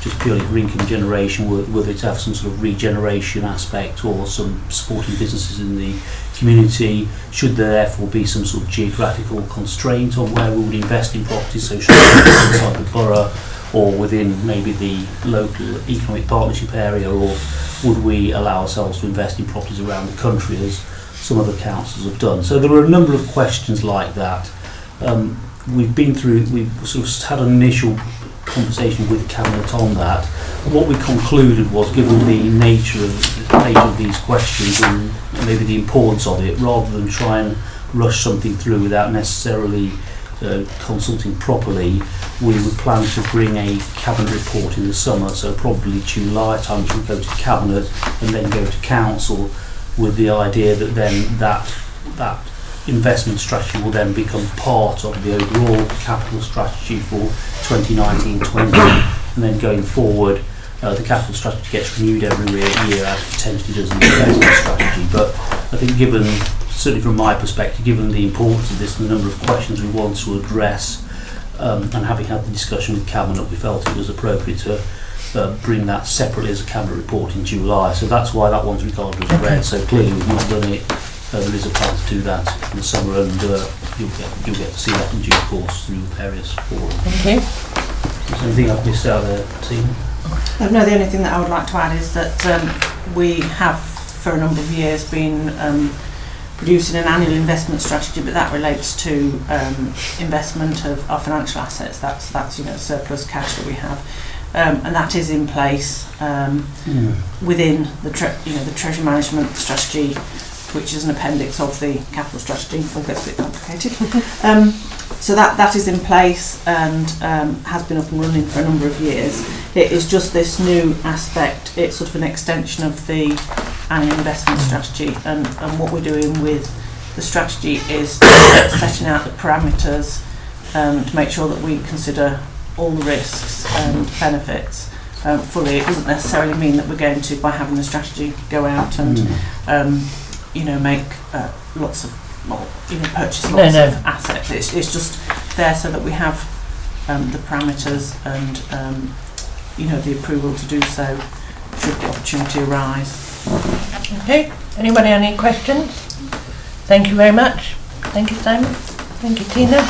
just purely for income generation, whether it have some sort of regeneration aspect or some supporting businesses in the community. Should there therefore be some sort of geographical constraint on where we would invest in properties, so should it be inside the borough or within maybe the local economic partnership area, or would we allow ourselves to invest in properties around the country as some other councils have done? So there are a number of questions like that. Um, we've been through, we've sort of had an initial conversation with Cabinet on that. What we concluded was, given the nature of, the nature of these questions and maybe the importance of it, rather than try and rush something through without necessarily uh, consulting properly, we would plan to bring a Cabinet report in the summer, so probably July time to go to Cabinet and then go to Council, with the idea that then that that investment strategy will then become part of the overall capital strategy for twenty nineteen twenty, and then going forward uh, the capital strategy gets renewed every year as potentially does the investment strategy. But I think, given, certainly from my perspective, given the importance of this and the number of questions we want to address, um, and having had the discussion with Cabinet, we felt it was appropriate to uh, bring that separately as a Cabinet report in July. So that's why that one's regarded as read. So clearly we've not done it. Uh, there is a plan to do that in the summer, and uh, you'll get you'll get to see that in due course through various forums. Thank you. Is there anything I've missed out there, team? Uh, no, the only thing that I would like to add is that um, we have for a number of years been um, producing an annual investment strategy, but that relates to um, investment of our financial assets. That's that's you know surplus cash that we have, um, and that is in place um, mm. within the tre- you know the treasury management strategy, which is an appendix of the capital strategy. It gets a bit complicated. um, so that, that is in place and um, has been up and running for a number of years. It is just this new aspect. It's sort of an extension of the annual investment strategy, and, and what we're doing with the strategy is setting out the parameters um, to make sure that we consider all the risks and benefits um, fully. It doesn't necessarily mean that we're going to, by having the strategy, go out and mm. um, you know, make uh, lots of, well, you know, purchase lots no, no. of assets. It's, it's just there so that we have um, the parameters and, um, you know, the approval to do so should the opportunity arise. Okay. Anybody have any questions? Thank you very much. Thank you, Simon. Thank you, Tina.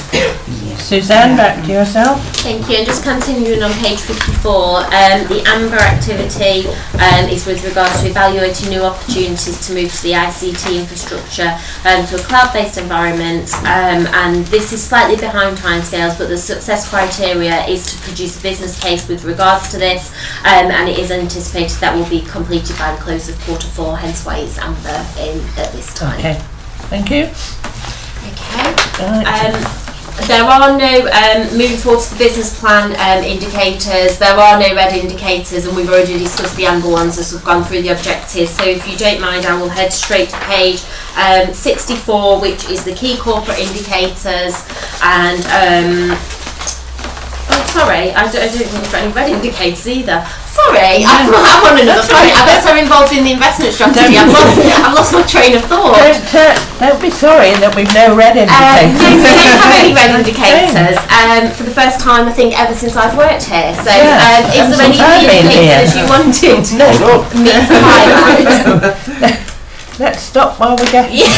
Suzanne, back to yourself. Thank you. And just continuing on page fifty-four, um, the AMBER activity um, is with regards to evaluating new opportunities to move to the I C T infrastructure um, to a cloud-based environment, um, and this is slightly behind timescales, but the success criteria is to produce a business case with regards to this, um, and it is anticipated that will be completed by the close of quarter four, hence why it's AMBER in at this time. Okay, thank you. Okay. Right. Um, There are no, um, moving forward to the business plan um, indicators, there are no red indicators, and we've already discussed the amber ones as we've gone through the objectives. So if you don't mind, I will head straight to page um, sixty-four, which is the key corporate indicators. And, um, oh, sorry, I don't, I don't think there's any red indicators either. Sorry, I'm, I'm on another point. I got so involved in the investment strategy, I've lost, I've lost my train of thought. Don't, uh, don't be sorry that we've no red indicators. Um, no, we don't have any red indicators um, for the first time, I think, ever since I've worked here. So, yeah, um, is there any indicators you wanted no. me to highlight? Let's stop while we get. Yeah.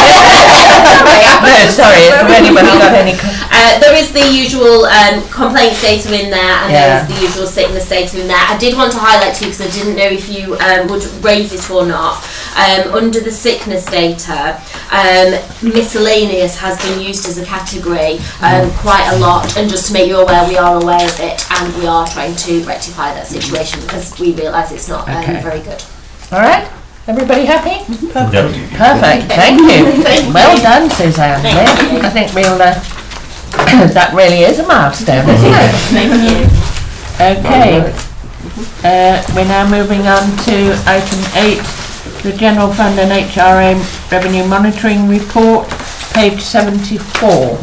No, sorry. Has anybody got any? Uh, there is the usual um, complaints data in there, and Yeah. there is the usual sickness data in there. I did want to highlight to you, because I didn't know if you um, would raise it or not. Um, under the sickness data, um, miscellaneous has been used as a category um, quite a lot, and just to make you aware, we are aware of it, and we are trying to rectify that situation because we realise it's not um, Okay. very good. All right. Everybody happy? Yep. Perfect. Thank you. Thank well you. done, Suzanne. Thank Yeah. you. I think we'll. Uh, that really is a milestone, isn't it? Thank you. Okay. Uh, we're now moving on to item eight, the General Fund and H R A Revenue Monitoring Report, page seventy-four.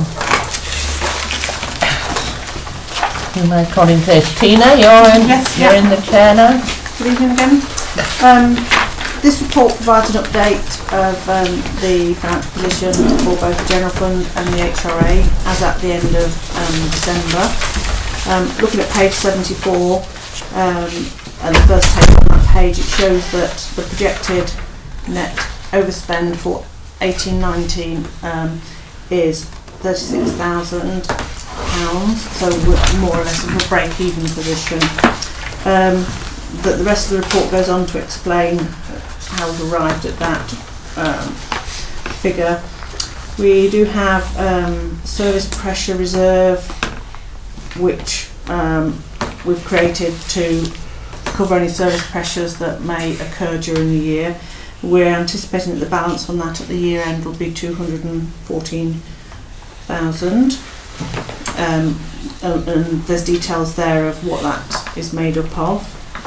Who am I calling this? Tina, you're in, Yes, you're yeah. in the chair now. Good evening again. Um, this report provides an update of um, the financial position for both the General Fund and the H R A as at the end of um, December. Um, looking at page seventy-four, Um, and the first table on that page, it shows that the projected net overspend for eighteen nineteen um, is thirty-six thousand pounds, so we're more or less in a break-even position. Um, the, the rest of the report goes on to explain how we've arrived at that um, figure. We do have um, service pressure reserve, which um, we've created to cover any service pressures that may occur during the year. We're anticipating that the balance on that at the year end will be two hundred fourteen thousand, um, and, and there's details there of what that is made up of.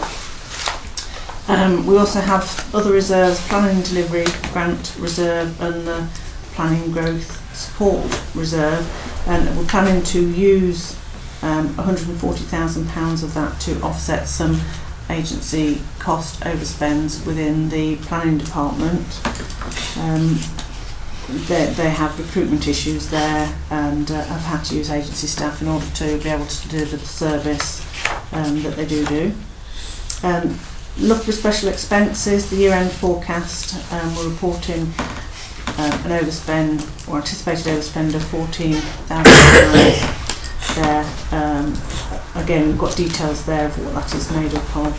Um, we also have other reserves, planning and delivery grant reserve and the planning growth support reserve, and we're planning to use um, one hundred forty thousand pounds of that to offset some agency cost overspends within the planning department. Um, they, they have recruitment issues there and uh, have had to use agency staff in order to be able to deliver the service um, that they do do. Um, look for special expenses, the year-end forecast, um, we're reporting uh, an overspend or anticipated overspend of fourteen thousand pounds there. Um, again, we've got details there of what that is made up of.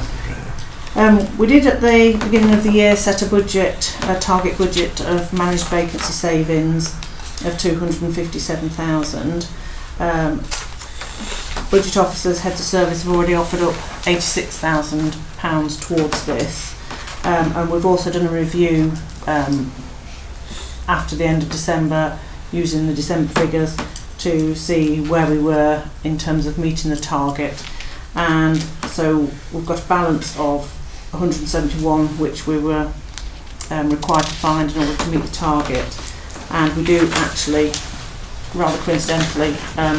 Um, we did at the beginning of the year set a budget, a target budget of managed vacancy savings of two hundred fifty-seven thousand. Um, budget officers, heads of service have already offered up eighty-six thousand pounds towards this, um, and we've also done a review um, after the end of December using the December figures to see where we were in terms of meeting the target, and so we've got a balance of one hundred seventy-one which we were um, required to find in order to meet the target, and we do actually, rather coincidentally, um,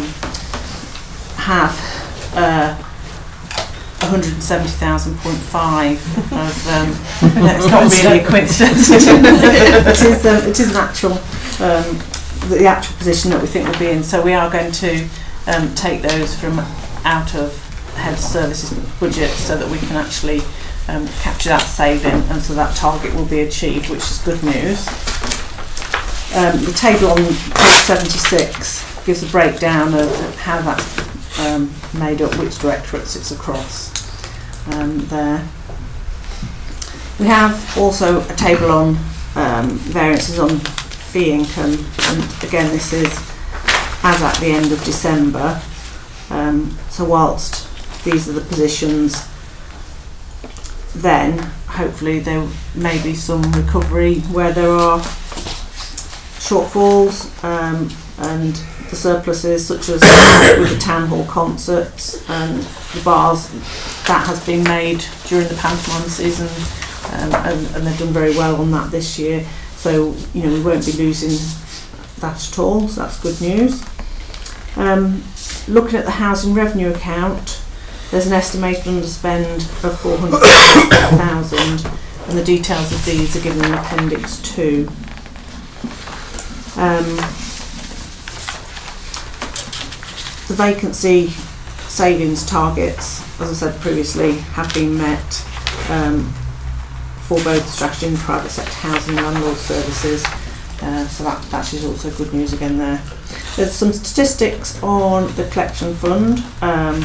have uh, one hundred seventy thousand point five of um, that's not really a coincidence. it is um, it is an actual um, the, the actual position that we think we'll be in, so we are going to um, take those from out of head services budget so that we can actually um, capture that saving, and so that target will be achieved, which is good news. Um, the table on page seventy-six gives a breakdown of how that's Um, made up, which directorates it's across um, there. We have also a table on um, variances on fee income, and again this is as at the end of December, um, so whilst these are the positions, then hopefully there may be some recovery where there are shortfalls, um, and the surpluses, such as with the town hall concerts and the bars, that has been made during the pantomime season, um, and, and they've done very well on that this year, so you know we won't be losing that at all, so that's good news. Um, looking at the housing revenue account, there's an estimated underspend of four hundred thousand, and the details of these are given in appendix two. Um, The vacancy savings targets, as I said previously, have been met um, for both strategy and private sector housing and landlord services, uh, so that, that is also good news again there. There's some statistics on the collection fund. Um,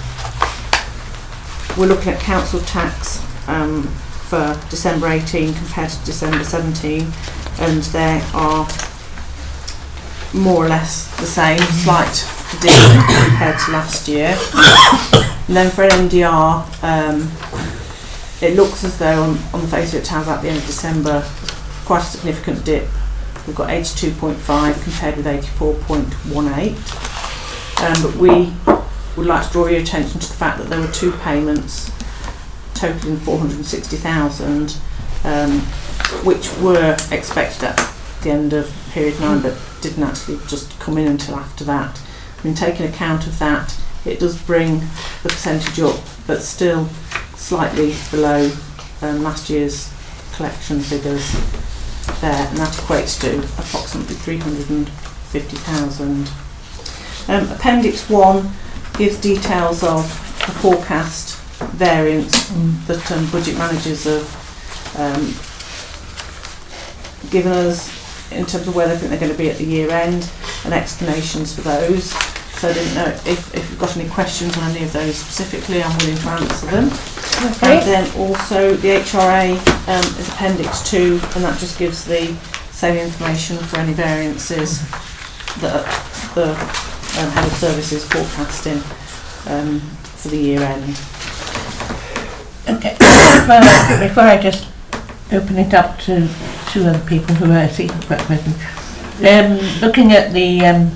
we're looking at council tax um, for December eighteen compared to December seventeen, and there are more or less the same, slight dip compared to last year. And then for an M D R, um, it looks as though on, on the face of it has at the end of December quite a significant dip. We've got eighty-two point five compared with eighty-four point one eight, um, but we would like to draw your attention to the fact that there were two payments totaling four hundred sixty thousand, um, which were expected at the end of period nine but didn't actually just come in until after that. I mean, taking account of that, it does bring the percentage up, but still slightly below um, last year's collection figures there, and that equates to approximately three hundred fifty thousand. Um, appendix one gives details of the forecast variance that um, budget managers have um, given us in terms of where they think they're going to be at the year end and explanations for those. So I didn't know if, if you've got any questions on any of those specifically, I'm willing to answer them. Okay. And then also the H R A um, is Appendix two, and that just gives the same information for any variances that the um, Head of Service is forecasting um, for the year end. Okay. Well, before I just open it up to two other people who are seeking for present, um, looking at the um,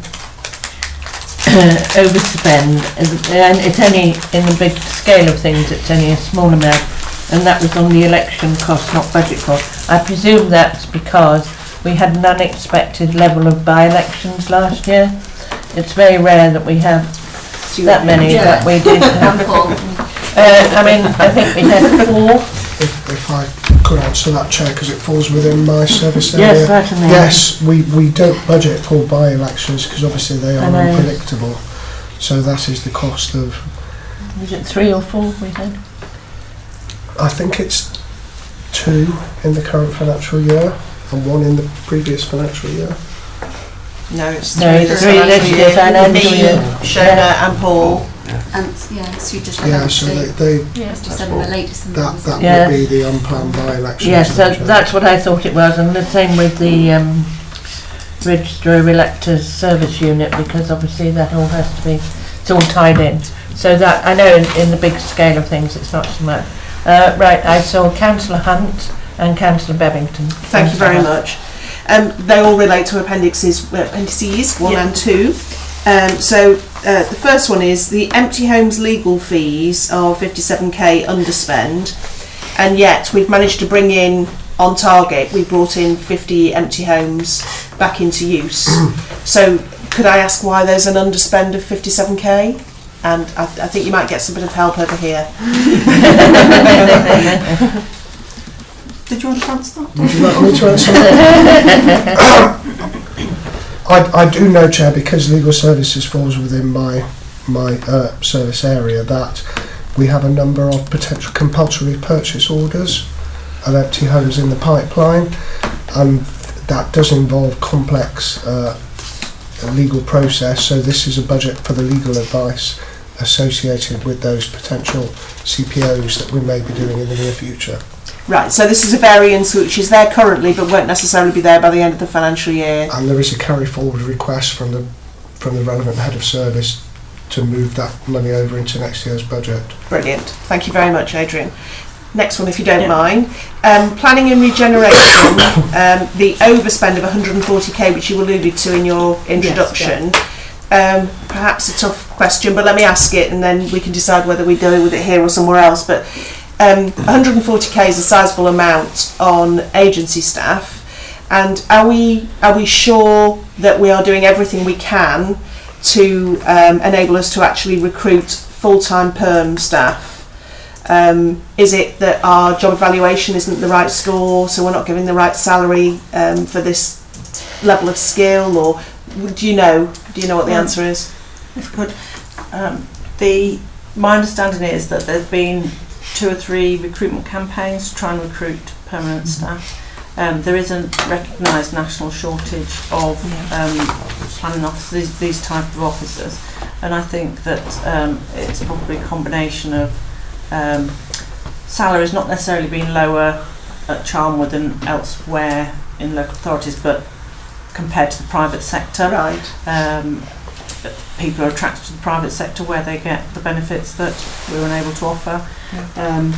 uh, overspend, and it's only in the big scale of things, it's only a small amount, and that was on the election cost, not budget cost. I presume that's because we had an unexpected level of by-elections last year. It's very rare that we have that many, Yeah. but we did have. uh, I mean, I think we had four. If, if I could answer that, Chair, because it falls within my service area. Yes, certainly. Yes, we, we don't budget for by-elections because obviously they I are know. unpredictable. So that is the cost of, Was it three or four we had? I think it's two in the current financial year and one in the previous financial year. No, it's No, three it's this three financial this year. year financial Me, year. Shona Yeah. and Paul. And yeah, so you just Yeah, so they, they yeah, just having the latest and that, that Yeah. would be the unplanned by-elections. Yes, so in the that's what I thought it was, and the same with the um, Register of Electors Service Unit, because obviously that all has to be, it's all tied in. So that, I know in, in the big scale of things it's not so much. Uh, right, I saw Councillor Hunt and Councillor Bebbington. Thank you very much. Um, they all relate to appendices, uh, appendices one Yeah. and two. Um, so uh, the first one is the empty homes legal fees are fifty-seven k underspend, and yet we've managed to bring in on target. We brought in fifty empty homes back into use. So could I ask why there's an underspend of fifty-seven k? And I, I think you might get some bit of help over here. Did you want to answer that? Would you like me to answer that? I, I do know, Chair, because legal services falls within my my uh, service area, that we have a number of potential compulsory purchase orders of empty homes in the pipeline, and that does involve complex uh, legal process. So this is a budget for the legal advice associated with those potential C P Os that we may be doing in the near future. Right, so this is a variance which is there currently but won't necessarily be there by the end of the financial year. And there is a carry forward request from the from the relevant head of service to move that money over into next year's budget. Brilliant. Thank you very much, Adrian. Next one, if you don't mind. Um, planning and regeneration, um, the overspend of one hundred forty k, which you alluded to in your introduction. Um, perhaps a tough question, but let me ask it and then we can decide whether we deal with it here or somewhere else. But um, one hundred forty k is a sizable amount on agency staff. And are we are we sure that we are doing everything we can to um, enable us to actually recruit full-time perm staff? Um, is it that our job evaluation isn't the right score, so we're not giving the right salary um, for this level of skill, or do you know? Do you know what the Um, answer is? If I could, um, the my understanding is that there's been two or three recruitment campaigns to try and recruit permanent staff. Um, there is a recognised national shortage of um, planning officers, these, these type of officers, and I think that um, it's probably a combination of um, salaries not necessarily being lower at Charnwood than elsewhere in local authorities, but compared to the private sector, right? Um, people are attracted to the private sector where they get the benefits that we're unable to offer. Um,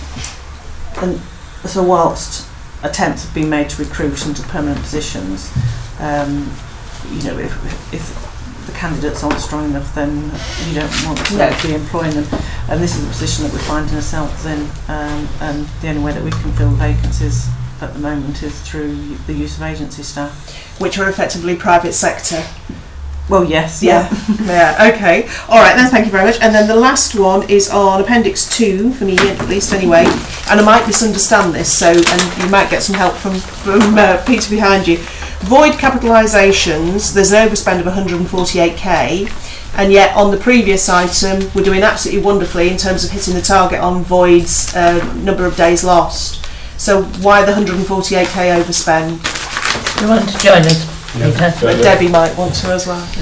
and so whilst attempts have been made to recruit into permanent positions, um, you know, if, if the candidates aren't strong enough, then you don't want to No. be employing them. And this is a position that we're finding ourselves in, um, and the only way that we can fill vacancies at the moment is through the use of agency staff. Which are effectively private sector Well, yes, Yeah, yeah, okay. All right, then, thank you very much. And then the last one is on Appendix two, for me at least anyway, and I might misunderstand this, so, and you might get some help from, from uh, Peter behind you. Void capitalisations, there's an overspend of one hundred forty-eight k, and yet on the previous item, we're doing absolutely wonderfully in terms of hitting the target on voids, uh, number of days lost. So why the one hundred forty-eight k overspend? You want to join us? Yeah. But Debbie might want to as well.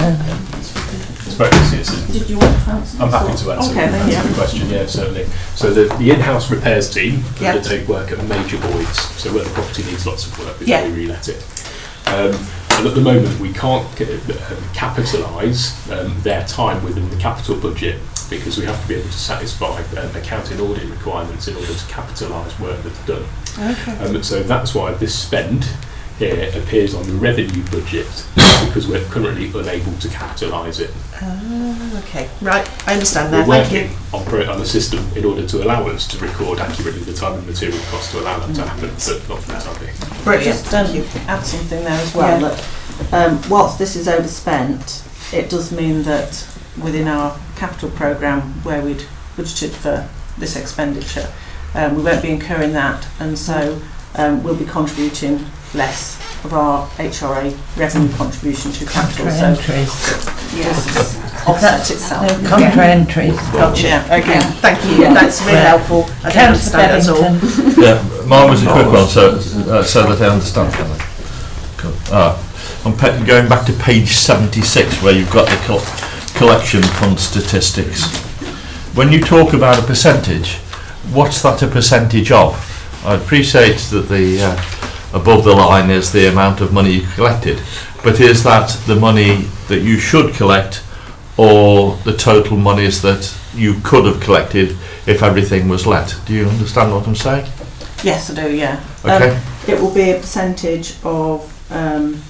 Did you want to answer? I'm happy to answer, Okay, answer yeah. the question, yeah, certainly. So the, the in-house repairs team Yeah. undertake work at major voids, so where the property needs lots of work before Yeah. we re-let it. Um, and at the moment we can't um, capitalise um, their time within the capital budget because we have to be able to satisfy um, accounting audit requirements in order to capitalise work that's done. Okay. Um, so that's why this spend here appears on the revenue budget because we're currently unable to capitalise it. Ah, okay, right, I understand We're that. Thank you. working on, pro- on a system in order to allow us to record accurately the time and material cost to allow that to happen, but not for the time being. Brilliant. Just um, add something there as well. Yeah. That um, whilst this is overspent, it does mean that within our capital programme where we'd budgeted for this expenditure, um, we won't be incurring that, and so um, we'll be contributing less of our H R A revenue contribution to capital. Contra So entries. yes, offset itself. No contra entries. Gotcha. Yeah. Okay. Thank you. Yeah. That's really Yeah. helpful. I don't Councillor understand it at all. Yeah, mine was a quick one, so uh, so that I understand. Cool. Ah, I'm pe- going back to page seventy-six, where you've got the col- collection fund statistics. When you talk about a percentage, what's that a percentage of? I appreciate that the uh, above the line is the amount of money you collected, but is that the money that you should collect, or the total monies that you could have collected if everything was let? Do you understand what I'm saying? Yes, I do. Yeah. Okay. Um, it will be a percentage of. Um,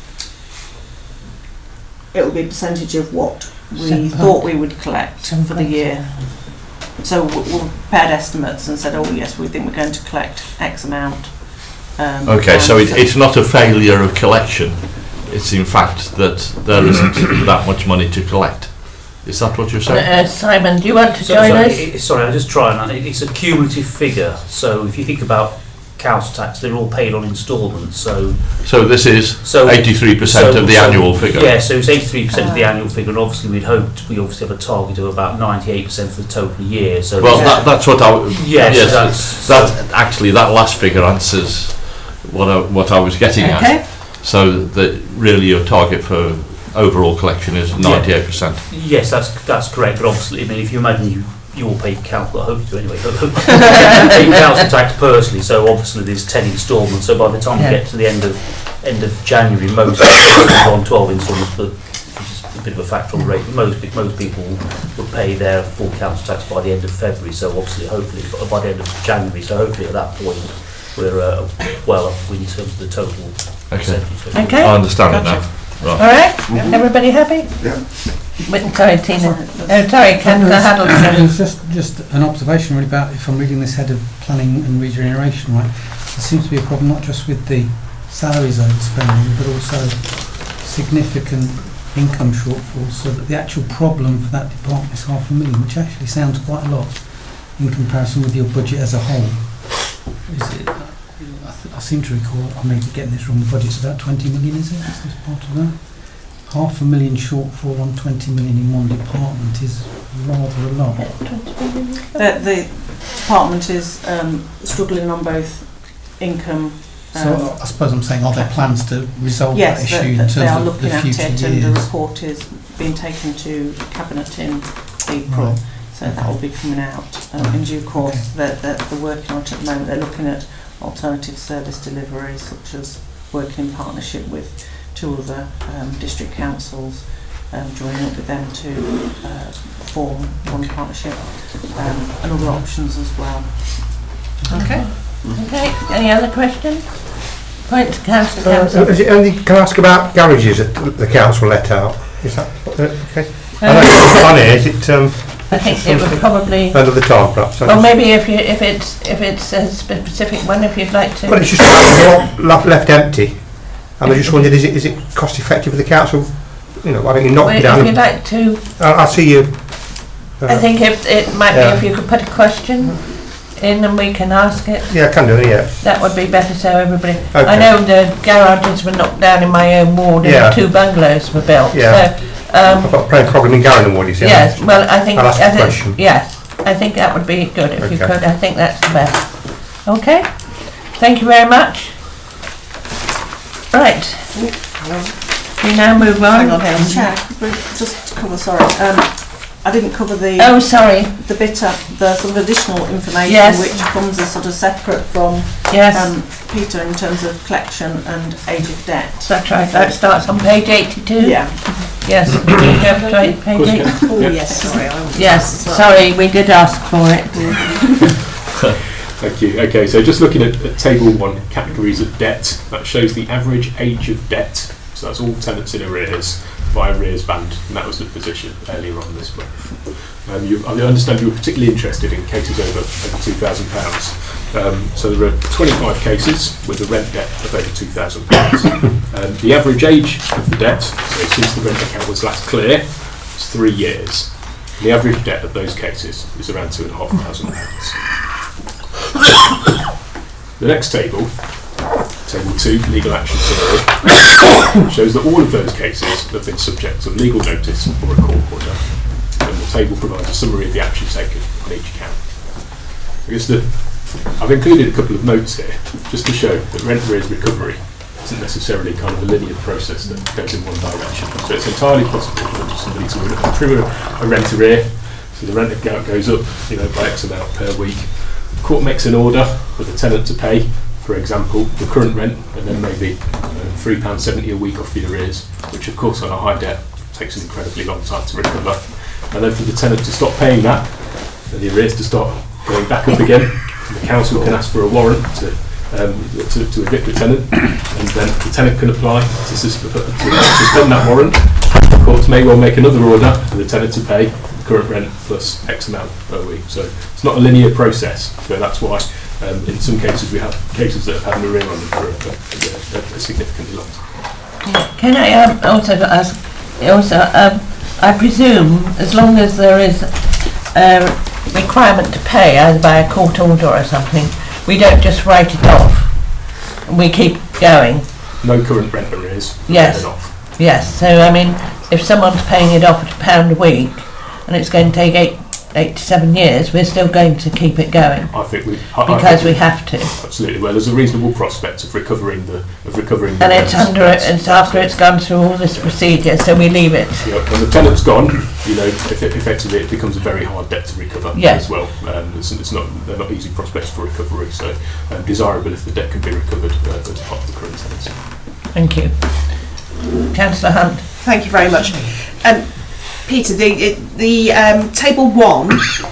it will be a percentage of what we Seven thought point- we would collect seven for the point year. So we we prepared estimates and said, oh yes, we think we're going to collect X amount. Um, Okay, so and it, it's not a failure of collection. It's in fact that there isn't that much money to collect. Is that what you're saying? Uh, Simon, do you want to So- join sorry, us? i- sorry, I'm just trying. it- It's a cumulative figure. So if you think about council tax, they're all paid on instalments. So So this is so eighty-three percent so- of the so- annual figure. Yeah, so it's eighty-three percent of the Ah. annual figure, and obviously we'd hoped we obviously have a target of about ninety-eight percent for the total year. So Well, that, that's what I. w- Yes, yes, that's- that actually that last figure answers what I, what I was getting Okay. at. So that really your target for overall collection is ninety-eight percent. yes, that's that's correct. But obviously, I mean, if you imagine you you all pay council, I hope you do anyway. Pay council tax personally, so obviously there's ten instalments. So by the time Yeah. we get to the end of end of January, most people are on twelve instalments, but which is a bit of a factual rate. Most pe- most people would pay their full council tax by the end of February. So obviously, hopefully by the end of January. So hopefully at that point we're uh, well up in terms of the total Okay. percentage. Okay. I understand Gotcha. it now. All Right. right. Everybody happy? Yeah. Wait, sorry, Tina. Oh, sorry, Councillor Haddleston. It's just, just an observation really about, if I'm reading this head of planning and regeneration right, there seems to be a problem not just with the salaries overspending, but also significant income shortfalls, so that the actual problem for that department is half a million, which actually sounds quite a lot in comparison with your budget as a whole. Is it, I, th- I seem to recall, I may be getting this wrong, the budget's about twenty million, is it? Is this part of that? Half a million shortfall on twenty million in one department is rather a lot. The, the department is um, struggling on both income. So Um, I suppose I'm saying, are there plans to resolve yes, that issue that- in that terms they are of looking the at future it, years? and the report is being taken to cabinet in April. Right. So that will be coming out um, in due course. They're, they're, they're working on it at the moment. They're looking at alternative service delivery, such as working in partnership with two other um, district councils, um, joining up with them to uh, form one partnership, um, and other options as well. Okay. Okay. Any other questions? Point to Councillor Uh, Campbell. is it only, can I ask about garages that the council let out? Is that uh, okay? I know it's on here. Is it um, I think it would probably. another time, perhaps? I Well, just- maybe if you if it's if it's a specific one, if you'd like to. Well, it's just left, left empty, and I just wondered, is it is it cost effective for the council you know, why don't you knock Well, it down? if you'd like to, I'll, I'll see you. Uh, I think if it might yeah. be if you could put a question in and we can ask it. Yeah, I can do it, yeah. That would be better so everybody. Okay. I know the garages were knocked down in my own ward and Yeah. two bungalows were built. Yeah. So, um, I've got a prime problem in Garran Ward, you see. yes, well, I think, I'll ask I a think question. yes, I think that would be good if you Okay. could. I think that's the best. Okay. Thank you very much. Right. We now move on. Hang on, hang on. Chair, just to cover, sorry. Um, I didn't cover the. Oh, sorry. The bit, uh, the sort of additional information Yes. which comes as sort of separate from Yes. um, Peter in terms of collection and age of debt. That's right. That starts on page eighty-two. Yeah. Yes. Can you go to eight- page eight? Oh, yes, sorry. I was Yes. well. Sorry, we did ask for it. Thank you. Okay, so just looking at, at table one, categories of debt, that shows the average age of debt. So that's all tenants in arrears by arrears band, and that was the position earlier on this month. Um, you, I understand you were particularly interested in cases over, over two thousand pounds. Um, so there are twenty-five cases with a rent debt of over two thousand pounds. Um, the average age of the debt, so since the rent account was last clear, is three years. And the average debt of those cases is around two thousand five hundred pounds. The next table, table two, legal action summary, shows that all of those cases have been subject to legal notice or a court order. And the table provides a summary of the action taken on each account. I guess that I've included a couple of notes here just to show that rent arrears recovery isn't necessarily kind of a linear process that goes in one direction. So it's entirely possible for somebody to accrue a rent arrear, so the rent account goes up, you know, by X amount per week. The court makes an order for the tenant to pay, for example, the current rent, and then maybe uh, three pounds seventy a week off the arrears, which of course on a high debt takes an incredibly long time to recover. And then for the tenant to stop paying that, and the arrears to start going back up again, the council can ask for a warrant to um, to, to evict the tenant, and then the tenant can apply to, sus- to suspend that warrant. The courts may well make another order for the tenant to pay the current rent plus X amount per week. So it's not a linear process, so that's why um, in some cases we have cases that have had an arrear on them for a, a, a, a significantly long time. Can I um, also ask, also, um, I presume as long as there is a requirement to pay, either by a court order or something, we don't just write it off, we keep going. No current rent arrears. Yes. Off. Yes, so I mean, if someone's paying it off at a pound a week and it's going to take eight, eight to seven years, we're still going to keep it going. I think we I, I because think we have to. Absolutely. Well, there's a reasonable prospect of recovering the of recovering. The And it's rents. under it, it's after it's gone through all this procedure, so we leave it. Yeah, when the tenant's gone, you know, if it, effectively it becomes a very hard debt to recover Yes. as well. Um, it's, it's not they're not easy prospects for recovery, so um, desirable if the debt can be recovered uh, as part of the current tenancy. Thank you. Councillor Hunt. Thank you very much. Um, Peter, the it, the um, table one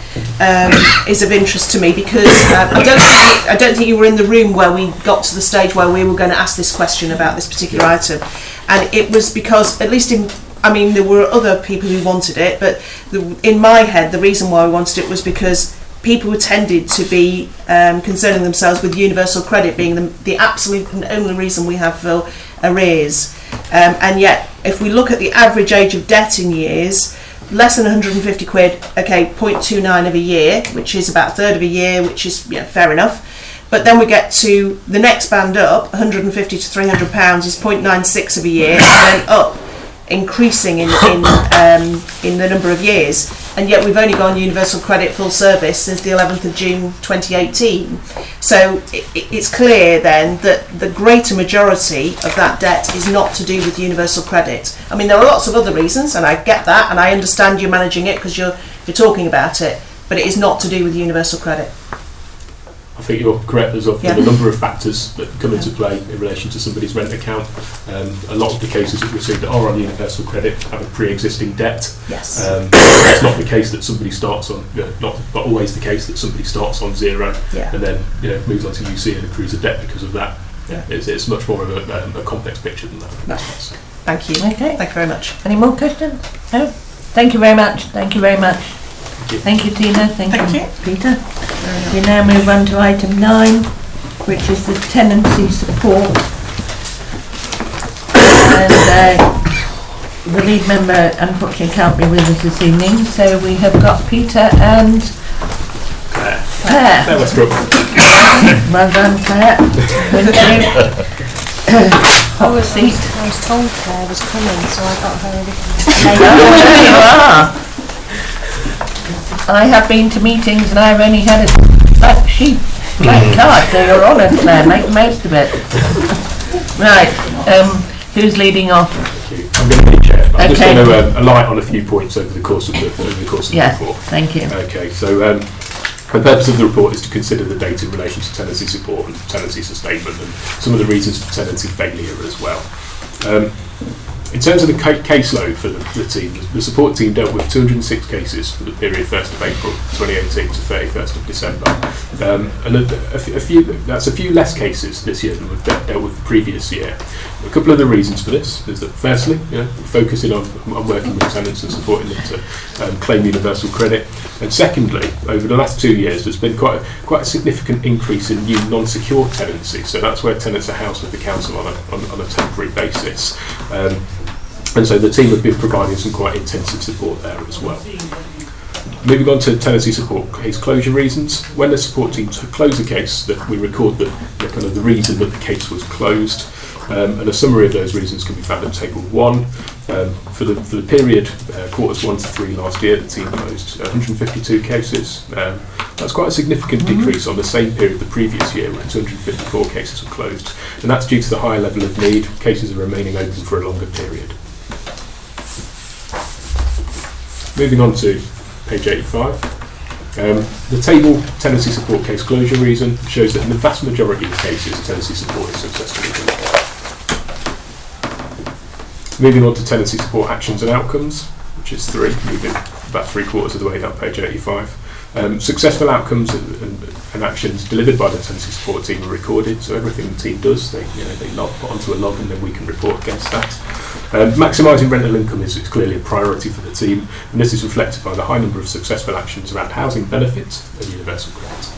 um, is of interest to me because uh, I don't think you, I don't think you were in the room where we got to the stage where we were going to ask this question about this particular item, and it was because at least in I mean there were other people who wanted it, but the, in my head the reason why we wanted it was because people who tended to be um, concerning themselves with universal credit being the, the absolute and only reason we have for arrears. Um, and yet, if we look at the average age of debt in years, less than one hundred fifty quid, okay, zero point two nine of a year, which is about a third of a year, which is you know, fair enough. But then we get to the next band up, one hundred fifty to three hundred pounds is zero point nine six of a year, and then up, increasing in in, um, in the number of years. And yet we've only gone universal credit full service since the eleventh of June twenty eighteen. So it, it's clear then that the greater majority of that debt is not to do with universal credit. I mean, there are lots of other reasons, and I get that, and I understand you're managing it because you're you're talking about it, but it is not to do with universal credit. I think you're correct. There's often Yeah. a number of factors that come into play in relation to somebody's rent account. Um, a lot of the cases that we see that are on universal credit have a pre-existing debt. Yes. Um, it's not the case that somebody starts on, you know, not, not always the case that somebody starts on zero Yeah. and then you know moves on to U C and accrues a debt because of that. Yeah. It's, it's much more of a, um, a complex picture than that. No. Thank you. Okay. Thank you very much. Any more questions? No? Thank you very much. Thank you very much. Thank you, Tina. Thank, Thank you, you. Peter. We now move on to item nine, which is the tenancy support. And uh, the lead member unfortunately can't be with us this evening, so we have got Peter and Claire. Claire. Claire Westbrook. Well done, Claire. Thank you. I was, I was told Claire was coming, so I got her a little. Oh, there you are. I have been to meetings and I've only had a black sheep, black card, so you're honoured, Claire. Make the most of it. Right, um, who's leading off? I'm going to be chair, but I'm Okay. just going to um, alight on a few points over the course of the, over the course of Yes, the report. thank you. Okay, so um, the purpose of the report is to consider the data in relation to tenancy support and tenancy sustainment and some of the reasons for tenancy failure as well. Um, in terms of the ca- caseload for the, the team, the support team dealt with two hundred and six cases for the period first of April twenty eighteen to thirty-first of December. Um, and a, a, a few, that's a few less cases this year than we've de- dealt with the previous year. A couple of the reasons for this is that firstly, you know, we're focusing on, on working with tenants and supporting them to um, claim universal credit. And secondly, over the last two years, there's been quite a, quite a significant increase in new non-secure tenancy. So that's where tenants are housed with the council on a, on, on a temporary basis. Um, and so the team have been providing some quite intensive support there as well. Moving on to tenancy support case closure reasons. When the support team to close a case, that we record the, the kind of the reason that the case was closed, um, and a summary of those reasons can be found in table one. Um, for the for the period uh, quarters one to three last year, the team closed one hundred and fifty-two cases. Um, that's quite a significant mm-hmm. decrease on the same period the previous year, where two hundred and fifty-four cases were closed, and that's due to the higher level of need. Cases are remaining open for a longer period. Moving on to page eighty-five. Um, the table tenancy support case closure reason shows that in the vast majority of cases, tenancy support is successfully delivered. Moving on to tenancy support actions and outcomes, which is three, moving about three quarters of the way down page eighty-five. Um, successful outcomes and, and, and actions delivered by the tenancy support team are recorded, so everything the team does, they, you know, they log, put onto a log and then we can report against that. Um, maximising rental income is, is clearly a priority for the team, and this is reflected by the high number of successful actions around housing benefits and universal credit.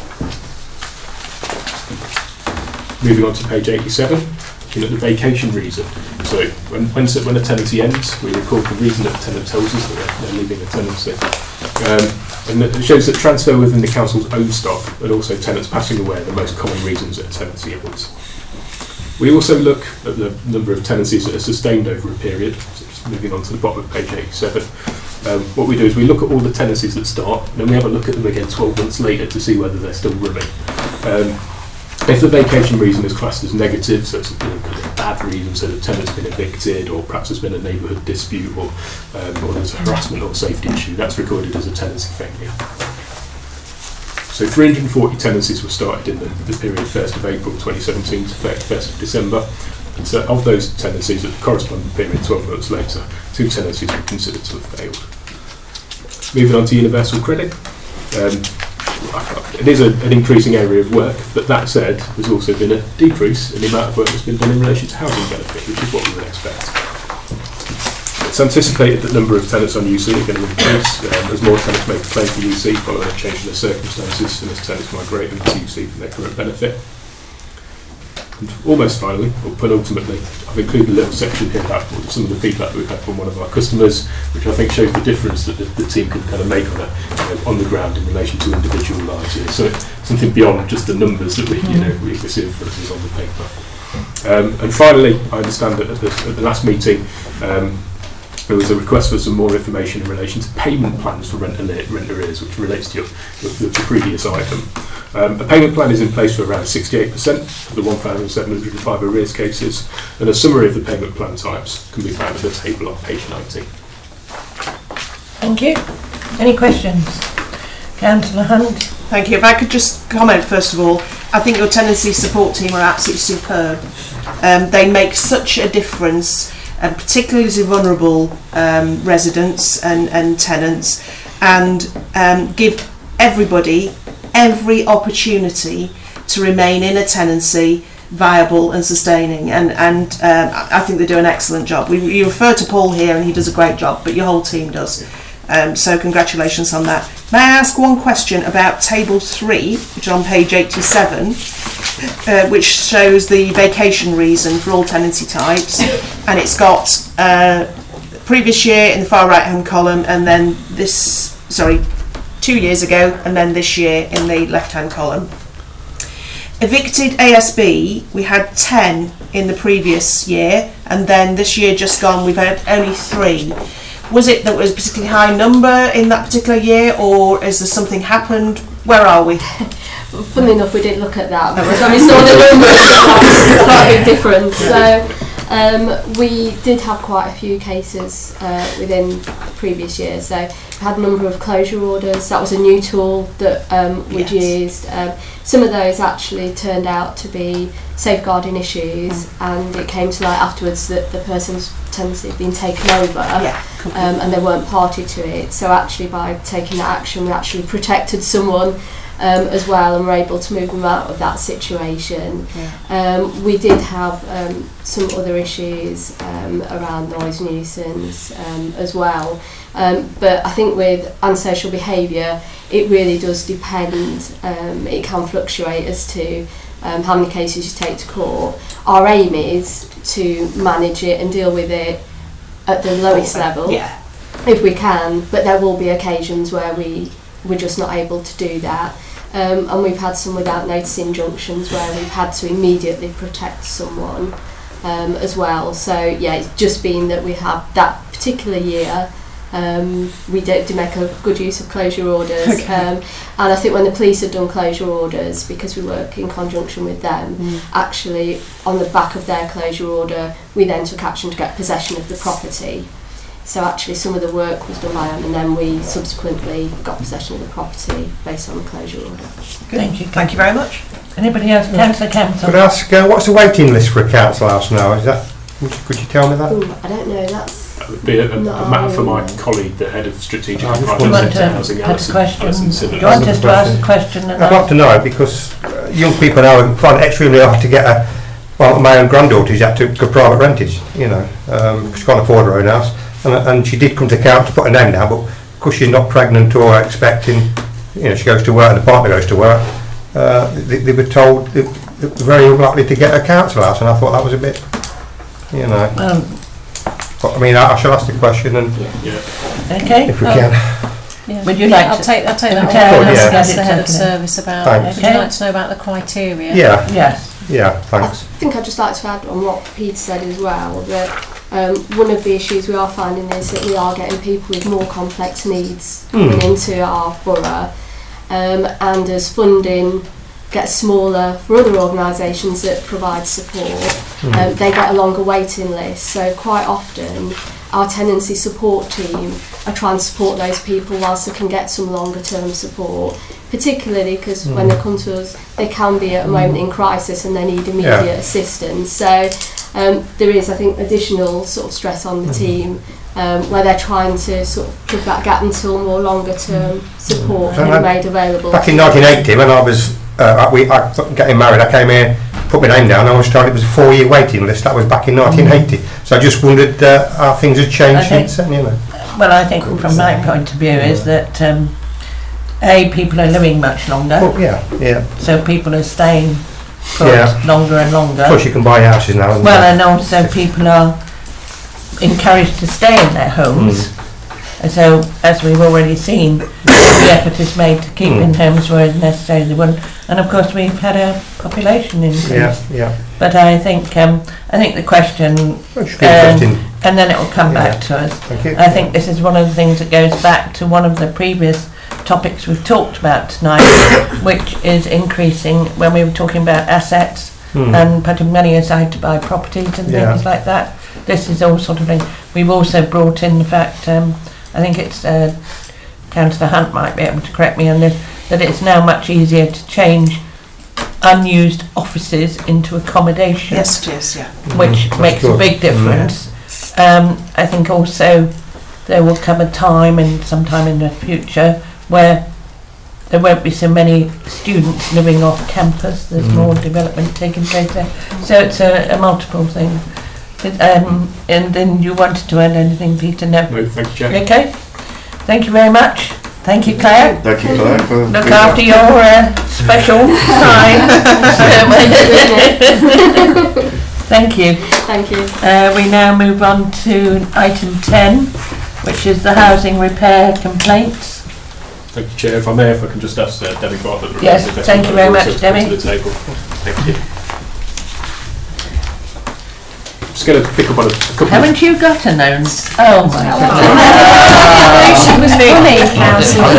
Moving on to page eighty-seven, looking at the vacation reason. So when, when, when a tenancy ends, we record the reason that the tenant tells us that they're, they're leaving a tenancy. Um, and it shows that transfer within the council's own stock and also tenants passing away are the most common reasons that a tenancy ends. We also look at the number of tenancies that are sustained over a period. So just moving on to the bottom of page eighty-seven. Um, what we do is we look at all the tenancies that start, and then we have a look at them again twelve months later to see whether they're still running. Um, if the vacation reason is classed as negative, so it's a, you know, kind of a bad reason, so the tenant's been evicted, or perhaps there's been a neighbourhood dispute, or, um, or there's a harassment or safety issue, that's recorded as a tenancy failure. So three hundred and forty tenancies were started in the, the period first of April twenty seventeen to thirty-first of December. And so of those tenancies at the corresponding period twelve months later, two tenancies were considered to have failed. Moving on to universal credit. Um, it is a, an increasing area of work, but that said, there's also been a decrease in the amount of work that's been done in relation to housing benefit, which is what we would expect. It's anticipated that the number of tenants on U C are going to increase um, as more tenants make a claim for U C following a change in their circumstances and as tenants migrate into U C for their current benefit. And almost finally, or penultimately, I've included a little section here about some of the feedback that we've had from one of our customers, which I think shows the difference that the, the team can kind of make on, a, you know, on the ground in relation to individual lives. You know, so something beyond just the numbers that we, you know, we see for us on the paper. Um, and finally, I understand that at the, at the last meeting, um, there was a request for some more information in relation to payment plans for rent, rent arrears, which relates to your, your, the previous item. Um, a payment plan is in place for around sixty-eight percent of the one thousand seven hundred and five arrears cases, and a summary of the payment plan types can be found at the table on page nineteen. Thank you. Any questions? Councillor Hunt. Thank you. If I could just comment first of all, I think your tenancy support team are absolutely superb. Um, they make such a difference, and uh, particularly to vulnerable um, residents and, and tenants, and um, give everybody every opportunity to remain in a tenancy viable and sustaining, and and um, I think they do an excellent job. We, you refer to Paul here and he does a great job, but your whole team does. Um, so congratulations on that. May I ask one question about table three, which is on page eighty-seven, uh, which shows the vacation reason for all tenancy types, and it's got uh, previous year in the far right hand column, and then this, sorry, two years ago, and then this year in the left hand column. Evicted A S B, we had ten in the previous year, and then this year just gone we've had only three. Was it that was a particularly high number in that particular year, or has there something happened? Where are we? Funnily enough, we didn't look at that because I mean, saw the numbers quite a big difference. So um, we did have quite a few cases uh, within the previous year. So we had a number of closure orders. That was a new tool that um, we'd yes. used. Um, some of those actually turned out to be safeguarding issues, mm. and it came to light afterwards that the person's tenancy had been taken over, yeah, um, and they weren't party to it. So actually, by taking that action, we actually protected someone. Um, as well, and were able to move them out of that situation. Yeah. Um, we did have um, some other issues um, around noise nuisance um, as well, um, but I think with antisocial behaviour it really does depend. Um, it can fluctuate as to um, how many cases you take to court. Our aim is to manage it and deal with it at the lowest level, yeah. if we can, but there will be occasions where we we're just not able to do that. Um, and we've had some without notice injunctions where we've had to immediately protect someone um, as well. So yeah, it's just been that we have that particular year um, we did, did make a good use of closure orders. Okay. Um, and I think when the police had done closure orders, because we work in conjunction with them, mm. actually on the back of their closure order we then took action to get possession of the property. So actually some of the work was done by them, and then we subsequently got possession of the property based on the closure order. Good. Thank you. Thank you very much. Anybody else? Councillor Campbell. Could I ask, uh, what's the waiting list for a council house now? Is that? Could you tell me that? Ooh, I don't know. That's that would be a, a, a matter for my colleague, the head of strategic and oh, private sector housing, Alison. Alison Do you want us to ask a question? I'd like to know, because uh, young people now find it extremely hard to get a. Well, my own granddaughter's had to go private rentage. You know, um, she can't afford her own house. And, and she did come to count to put her name down, but because she's not pregnant or expecting, you know, she goes to work and the partner goes to work, uh, they, they were told they, they were very unlikely to get a council house, and I thought that was a bit, you know. Um, but I mean, I, I shall ask the question, and yeah. Yeah. Okay. if we oh. can. Yeah. Would you like I'll to take I'll take that okay, one. yeah. I'll ask the head of service about. Thanks. Would you like to know about the criteria? Yeah. Yes. Yeah. Thanks. I think I'd just like to add on what Peter said as well, that um, one of the issues we are finding is that we are getting people with more complex needs coming mm. into our borough, um, and as funding gets smaller for other organisations that provide support, mm. um, they get a longer waiting list. So quite often our tenancy support team are trying to support those people whilst they can get some longer term support, particularly because mm. when they come to us they can be at a moment in crisis and they need immediate yeah. assistance. So um, there is, I think, additional sort of stress on the mm. team um, where they're trying to sort of plug that gap until more longer term support mm. can so be made available. Back in nineteen eighty, when I was uh, we I, getting married, I came here, put my name down, I was told it was a four year waiting list. That was back in nineteen eighty. Mm. So I just wondered uh, how things had changed since then, you know. Well, I think from my point of view is that um, A, people are living much longer. Well, yeah, yeah. So people are staying put yeah. longer and longer. Of course you can buy houses now. Well, and also people are encouraged to stay in their homes. Mm. And so, as we've already seen, the effort is made to keep mm. in homes where it's necessary they wouldn't. And of course we've had a population increase. Yeah, yeah. But I think um, I think the question, um, and then it will come yeah. back to us. Thank you. I think this is one of the things that goes back to one of the previous topics we've talked about tonight, which is increasing when we were talking about assets mm. and putting money aside to buy properties and yeah. things like that. This is all sort of thing. We've also brought in the fact, um, I think it's uh, Councillor Hunt might be able to correct me on this, that it's now much easier to change unused offices into accommodation. Yes, yes, yeah. Which mm, makes good. a big difference. Mm. Um, I think also there will come a time, and sometime in the future, where there won't be so many students living off campus. There's mm. more development taking place there. So it's a, a multiple thing. It, um, and then you wanted to add anything, Peter? No. No, thank you, Chair. Okay. Thank you very much. Thank you, Claire. Thank you, Claire. For Look after your uh, special sign. Thank you. Thank you. Uh, we now move on to item ten, which is the housing repair complaints. Thank you, Chair. If I may, if I can just ask uh, Debbie Bartlett. the Yes, Investment thank you very Manager, much, also to come Debbie. To the table. Thank you. Just going to pick up on a, a couple Haven't of... you got a nose? Oh my Oh, she was funny, Councillor.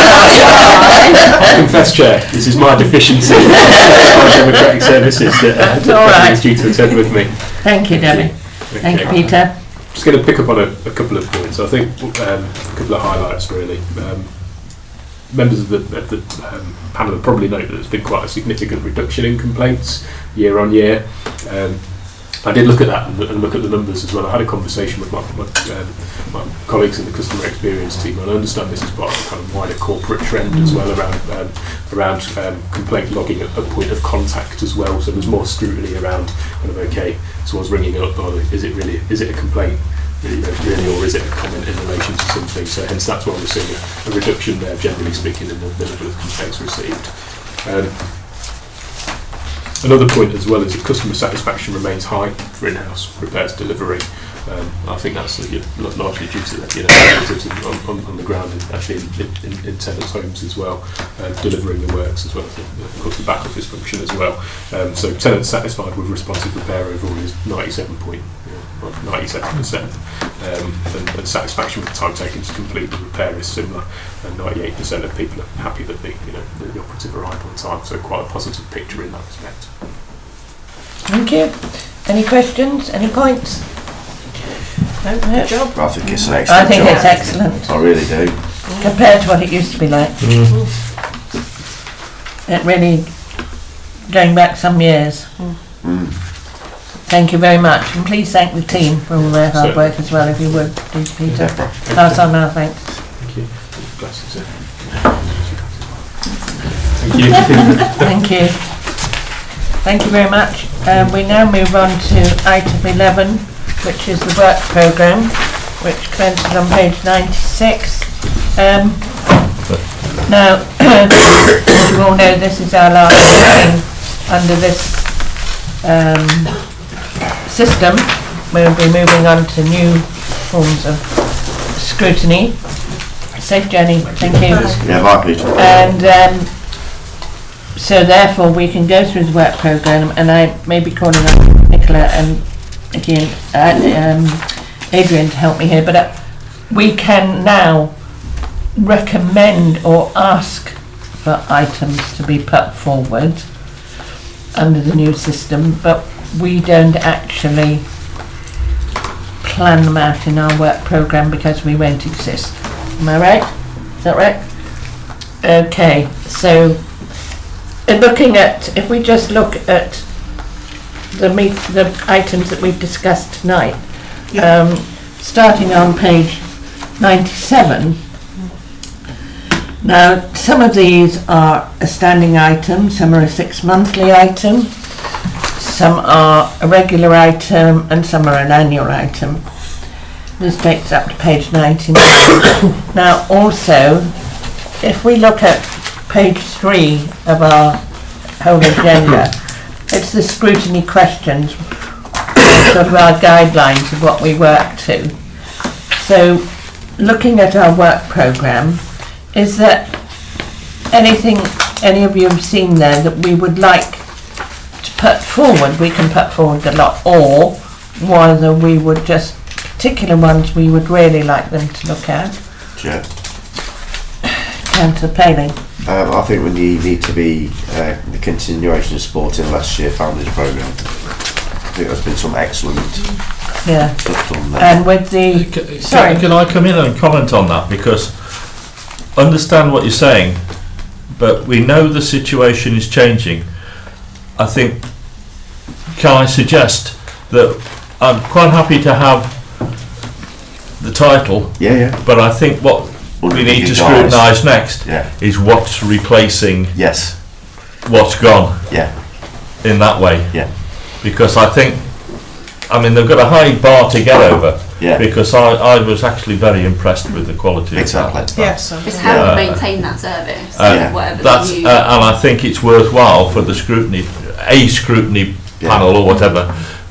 I confess, Chair, this is my deficiency in democratic services that uh, That's all right. is due to attend with me. Thank you, Debbie. Thank you, Okay. Peter. Just going to pick up on a, a couple of points. I think um, a couple of highlights really. Um, members of the, of the um, panel have probably noted that there's been quite a significant reduction in complaints year on year. Um, I did look at that and, and look at the numbers as well. I had a conversation with my, my, um, my colleagues in the customer experience team, and I understand this is part of a kind of wider corporate trend as well around um, around um, complaint logging at a point of contact as well. So there's more scrutiny around kind of okay, someone's ringing up, or is it really is it a complaint? Really, really, or is it a comment in relation to something? So hence that's why we're seeing a, a reduction there, generally speaking, in the, the number of complaints received. Um, Another point as well is that customer satisfaction remains high for in-house repairs delivery. Um, I think that's uh, largely due to you know activity on, on, on the ground and actually in, in, in tenants' homes as well, um, delivering the works as well as the, of course the back office function as well. Um, so tenants satisfied with responsive repair overall is ninety-seven point ninety-seven percent, um, and, and satisfaction with the time taken to complete the repair is similar, and ninety-eight percent of people are happy that the you know the, the operative arrived on time. So quite a positive picture in that respect. Thank you. Any questions? Any points? No, no. Good job. I think it's an excellent I think job. it's excellent. I really do. Compared to what it used to be like. Mm. It really, going back some years. Mm. Thank you very much, and please thank the team for all their hard So- work as well, if you would, please, Peter. Yeah. Pass on our thanks. Thank you. Glasses in. Thank you. Thank you. Thank you very much. Um, we now move on to item eleven, which is the work programme, which commences on page ninety-six. Um, now, as you all know, this is our last meeting under this um, system. We'll be moving on to new forms of scrutiny. Safe journey, thank you. Yeah, bye, Peter. And um, so therefore we can go through the work programme, and I may be calling on Nicola and again uh, um, Adrian to help me here, but uh, we can now recommend or ask for items to be put forward under the new system, but we don't actually plan them out in our work programme because we won't exist. Am I right? Is that right? Okay, so in looking at, if we just look at the meet, the items that we've discussed tonight, um, starting on page ninety-seven. Now, some of these are a standing item, some are a six monthly item, some are a regular item, and some are an annual item. This takes up to page ninety-nine. Now, also, if we look at page three of our whole agenda, it's the scrutiny questions, sort of our guidelines of what we work to. So, looking at our work programme, is there anything any of you have seen there that we would like to put forward? We can put forward a lot, or whether we would just particular ones we would really like them to look at. Chair. Councillor Paley. Um, I think we need, need to be uh, the continuation of supporting last year families programme. I think there's been some excellent Yeah. stuff done there. And with the Can, sorry. can I come in and comment on that? Because understand what you're saying, but we know the situation is changing. I think, can I suggest that I'm quite happy to have the title, yeah, yeah. but I think what we need to scrutinise next yeah. is what's replacing yes. what's gone yeah. in that way. Yeah. Because I think, I mean, they've got a high bar to get over. Yeah. Because I, I was actually very impressed with the quality exactly. of that. Yes. It's how Uh, we maintain that service. Uh, Yeah. Whatever That's, the uh, new and I think it's worthwhile for the scrutiny, a scrutiny Yeah. panel or whatever,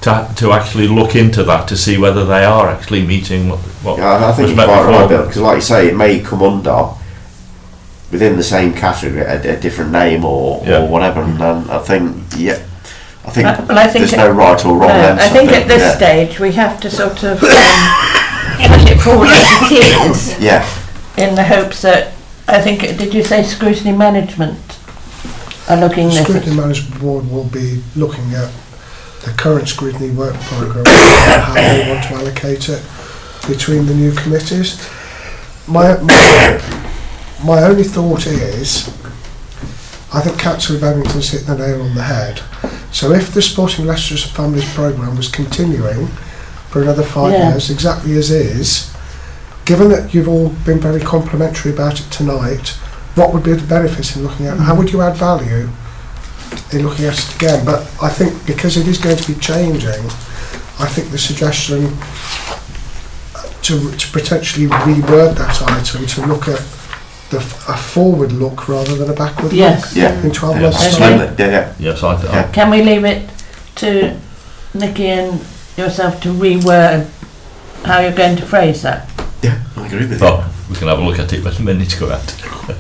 to, to actually look into that to see whether they are actually meeting what, what Yeah, I think was you're meant quite right, before. Bill, because like you say, it may come under within the same category, a, a different name or, Yeah. or whatever. And um, I think, yeah, I think, Uh, well, I think there's it- no right or wrong No, answer. I think at this yeah. stage we have to sort of um, push it forward as it is, Yeah. in the hopes that, I think, did you say scrutiny management are looking The at Scrutiny it? Management Board will be looking at the current scrutiny work programme and how they want to allocate it between the new committees. My, my, my only thought is, I think Councillor Babington's hit the nail on the head. So if the Supporting Leicester Families programme was continuing for another five Yeah. years, exactly as is, given that you've all been very complimentary about it tonight, what would be the benefits in looking at, how would you add value in looking at it again? But I think because it is going to be changing, I think the suggestion to, to potentially reword that item to look at the, a forward look rather than a backward Yes. look Yeah. in twelve Yeah, months' absolutely. time. Yeah, yeah. Yes, I, th- Yeah. Can we leave it to Nikki and yourself to reword how you're going to phrase that? Yeah, I agree with well, we can have a look at it when the minutes go out.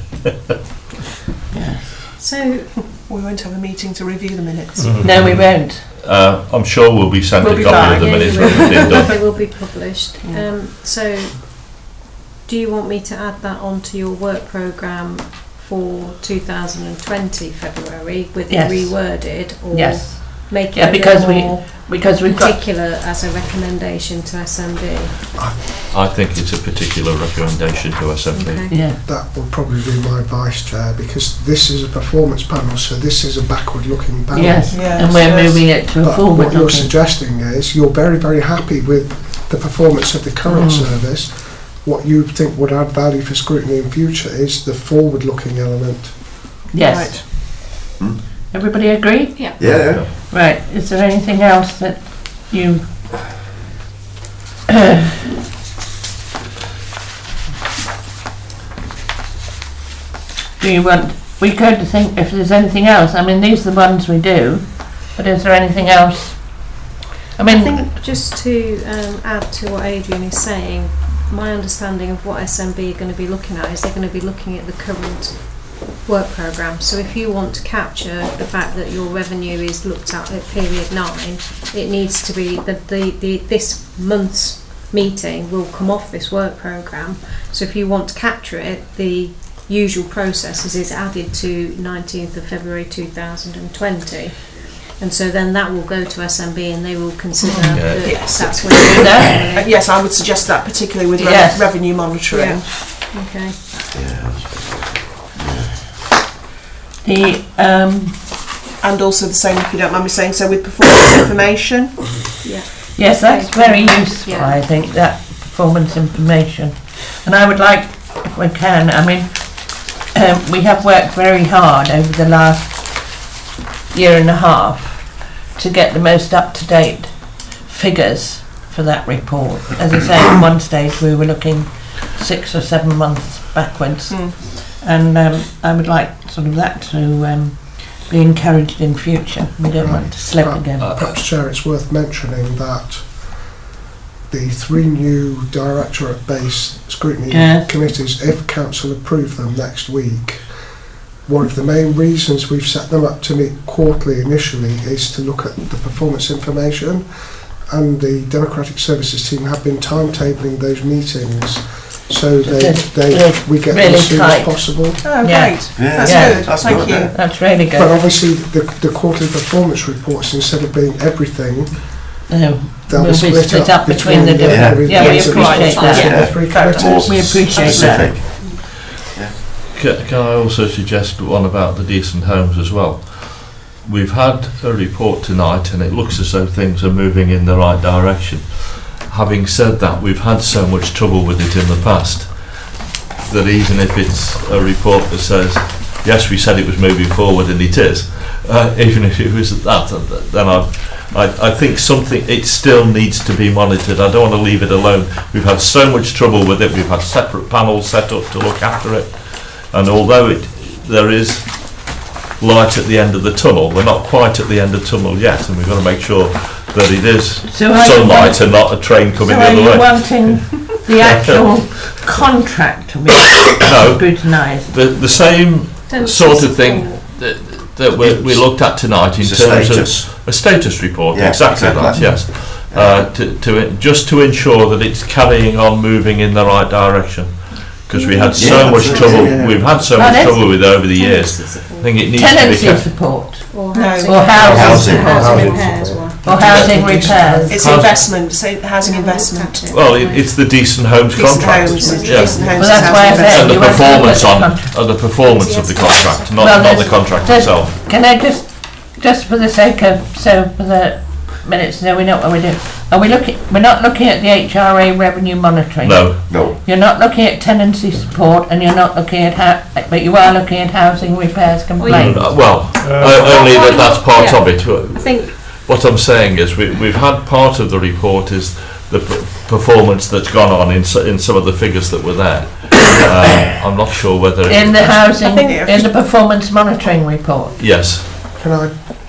So We won't have a meeting to review the minutes. No, we won't. Uh, I'm sure we'll be sent We'll a be copy fine. of the Yeah, minutes you when will. they've been done. It will be published. Yeah. Um, so, do you want me to add that onto your work programme for two thousand twenty February with Yes. it reworded, or Yes. make it Yeah, a because bit we more because we've got particular as a recommendation to S M B? I think it's a particular recommendation to S M B. Okay. yeah. That will probably be my advice, Chair, because this is a performance panel, so this is a backward-looking panel. Yes, Yes, and we're yes. moving it to a But forward what you're looking. suggesting is you're very, very happy with the performance of the current Mm. service. What you think would add value for scrutiny in future is the forward-looking element. Yes. Hmm. Everybody agree? Yeah. Yeah. Right. Is there anything else that you do you want? We could think if there's anything else. I mean, these are the ones we do, but is there anything else? I mean, I think just to um, add to what Adrian is saying, my understanding of what S M B are going to be looking at is they're going to be looking at the current work programme. So if you want to capture the fact that your revenue is looked at at period nine, it needs to be the, the, the this month's meeting will come off this work programme. So if you want to capture it, the usual processes is added to nineteenth of February two thousand twenty. And so then that will go to S M B and they will consider Yeah. that Yes. that's when do Uh, that. yes, I would suggest that, particularly with re- Yes. revenue monitoring. Yeah. Okay. the um, And also the same, if you don't mind me saying so, with performance information. Yeah. yes, that's very useful. Yeah. I think that performance information, and I would like, if we can. I mean, um, we have worked very hard over the last year and a half to get the most up-to-date figures for that report. As I say, at one stage we were looking six or seven months backwards, Mm. and um, I would like sort of that to um, be encouraged in future. We don't want to slip Right. again. Perhaps, Chair, it's worth mentioning that the three new directorate-based scrutiny Yeah. committees, if Council approve them next week, one of the main reasons we've set them up to meet quarterly initially is to look at the performance information, and the Democratic Services team have been timetabling those meetings so they, They're- they they're we get them really as soon tight. as possible. Oh, Yeah. great. Yeah. That's Yeah. good. That's Thank good, you. yeah. That's really But good. obviously the, the quarterly performance reports, instead of being everything, No, they'll will be split, split up up between the the different. every- Yeah, we each of the appreciate responsibilities that. of the three More committees. We appreciate that. specific. Can, can I also suggest one about the decent homes as well? We've had a report tonight and it looks as though things are moving in the right direction. Having said that, we've had so much trouble with it in the past that even if it's a report that says, yes, we said it was moving forward and it is, uh, even if it was that, then I, I, I think something, it still needs to be monitored. I don't want to leave it alone. We've had so much trouble with it. We've had separate panels set up to look after it. And although it, there is light at the end of the tunnel, we're not quite at the end of the tunnel yet, and we've got to make sure that it is So are you sunlight want- and not a train coming So the are other you way. wanting the actual contract to be No. scrutinised? The, the same Don't sort see of thing that, that we, we looked at tonight in It's a terms status. of a status report. Yeah, exactly, exactly. that. Yes, uh, to, to just to ensure that it's carrying on moving in the right direction. Because we had so Yeah, much absolutely, trouble. yeah. We've had so Well, much that's- trouble with it over the years. I think it needs Tenancy to be kept. support Or No. housing. or housing, Housing. support Housing Housing repairs support. one. or housing repairs. It's Housing. investment, so housing investment. Well, it, it's the decent homes Decent contract. homes, Yeah. decent homes Well, that's is why I housing said And the you won't performance look at on the contract. uh, the performance of the contract, not Well, not there's- the contract there's- itself. Can I just, just for the sake of, so for the minutes, so we know what we're doing. Are we looking, we're not looking at the H R A revenue monitoring? No, No. You're not looking at tenancy support and you're not looking at how, but you are looking at housing repairs complaints. Uh, well, uh, only that that's part Yeah. of it. I think What I'm saying is we, we've had part of the report is the p- performance that's gone on in, so, in some of the figures that were there. Um, I'm not sure whether In the housing, I think- in the performance monitoring report. yes. Can I?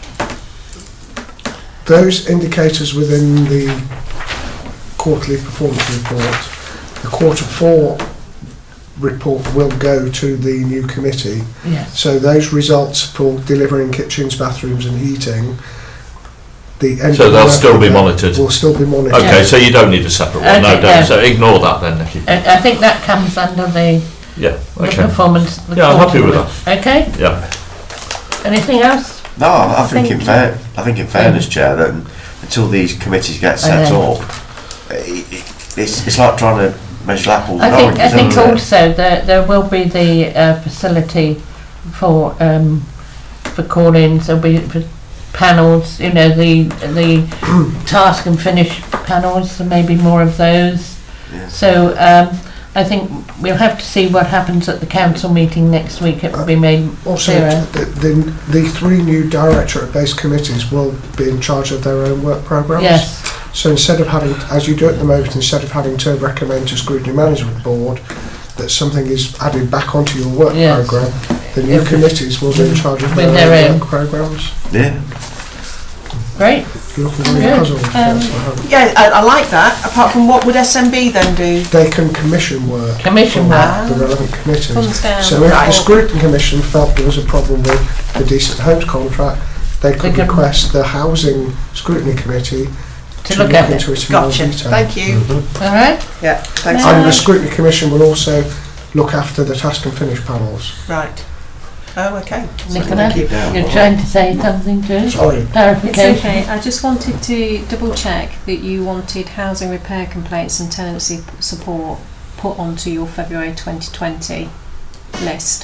Those indicators within the quarterly performance report, the quarter four report will go to the new committee. Yes. So those results for delivering kitchens, bathrooms and heating, the end So of the they'll work still be report monitored. will still be monitored. Okay, so you don't need a separate one. No, Okay, don't. no. So ignore that then, Nikki. I, I think that comes under the, Yeah. the Okay. performance. the Yeah, I'm happy with quarterly. Okay, Yeah. anything else? No, I, I think Thank in you. fair, I think in fairness, Chair, that until these committees get set know. up, it, it, it's it's like trying to measure apples I and think, oranges. I think isn't it? also there, there will be the uh, facility for, um, for call-ins, there'll be for panels, you know, the, the task and finish panels, there may be more of those. Yeah. So, um, I think we'll have to see what happens at the council meeting next week, it will be made Also, clearer. the, the, the three new directorate-based committees will be in charge of their own work programmes. Yes, So instead of having, as you do at the moment, instead of having to recommend to Scrutiny Management Board that something is added back onto your work Yes. programme, the new Yeah. committees will be in charge of With their, their own own. work programmes. Yeah. great. You're looking very Good. puzzled, Um, Councillor Hunt. Yeah, I, I like that. Apart from what would S M B then do? They can commission work Commission from work. the relevant committees. Comes down. So if Right. the Scrutiny Commission felt there was a problem with the Decent Homes contract, they could They could- request the Housing Scrutiny Committee To look at it. into it in more Gotcha. detail. Thank you. All right. Yeah, thanks. And the Scrutiny Commission will also look after the task and finish panels. Right. Oh, okay. Nicola, Thank you. Yeah. you're trying to say something too? Sorry. It's Clarification? okay. I just wanted to double check that you wanted housing repair complaints and tenancy p- support put onto your February twenty twenty list.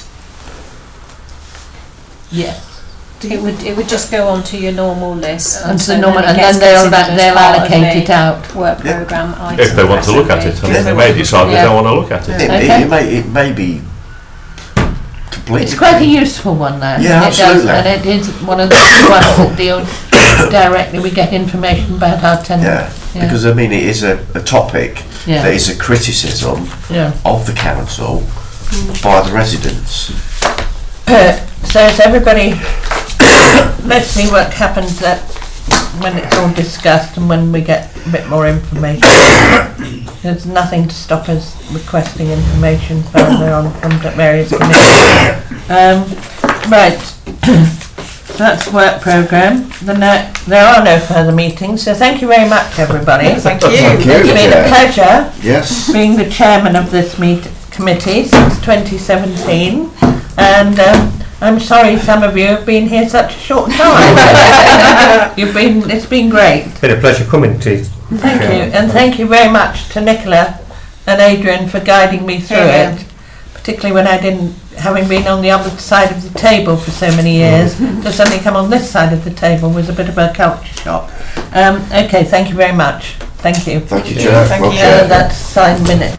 Yes. It would it would just go onto your normal list, And so so normal- then it and gets then they'll- considered as they'll part of allocate the it out. work Yeah. programme item. If they want to look at it, I mean, they may decide they Yeah. don't want to look at it. It, Okay. it, it may it may be completely. It's quite a useful one though. Yeah, It does, absolutely. and it is one of the ones that deals directly, we get information about our tenants. Yeah, Yeah. because I mean it is a, a topic Yeah. that is a criticism Yeah. of the council by the residents. Uh, so is everybody, let's see what happens that when it's all discussed and when we get a bit more information. There's nothing to stop us requesting information further on from the various committees. Um, right, so that's work programme. The no, there are no further meetings, so thank you very much everybody. Thank you. Thank you. It's been a pleasure Yes. being the chairman of this meet committee since twenty seventeen, and um, I'm sorry some of you have been here such a short time. You've been, it's been great. It's been a pleasure coming to you. Thank you, and thank you very much to Nicola and Adrian for guiding me through Yeah. it, particularly when I didn't, having been on the other side of the table for so many years, to suddenly come on this side of the table was a bit of a culture shock. Um, okay, thank you very much. Thank you. Thank you, Chair. Thank Well, you. Chair. Uh, that's signed minutes.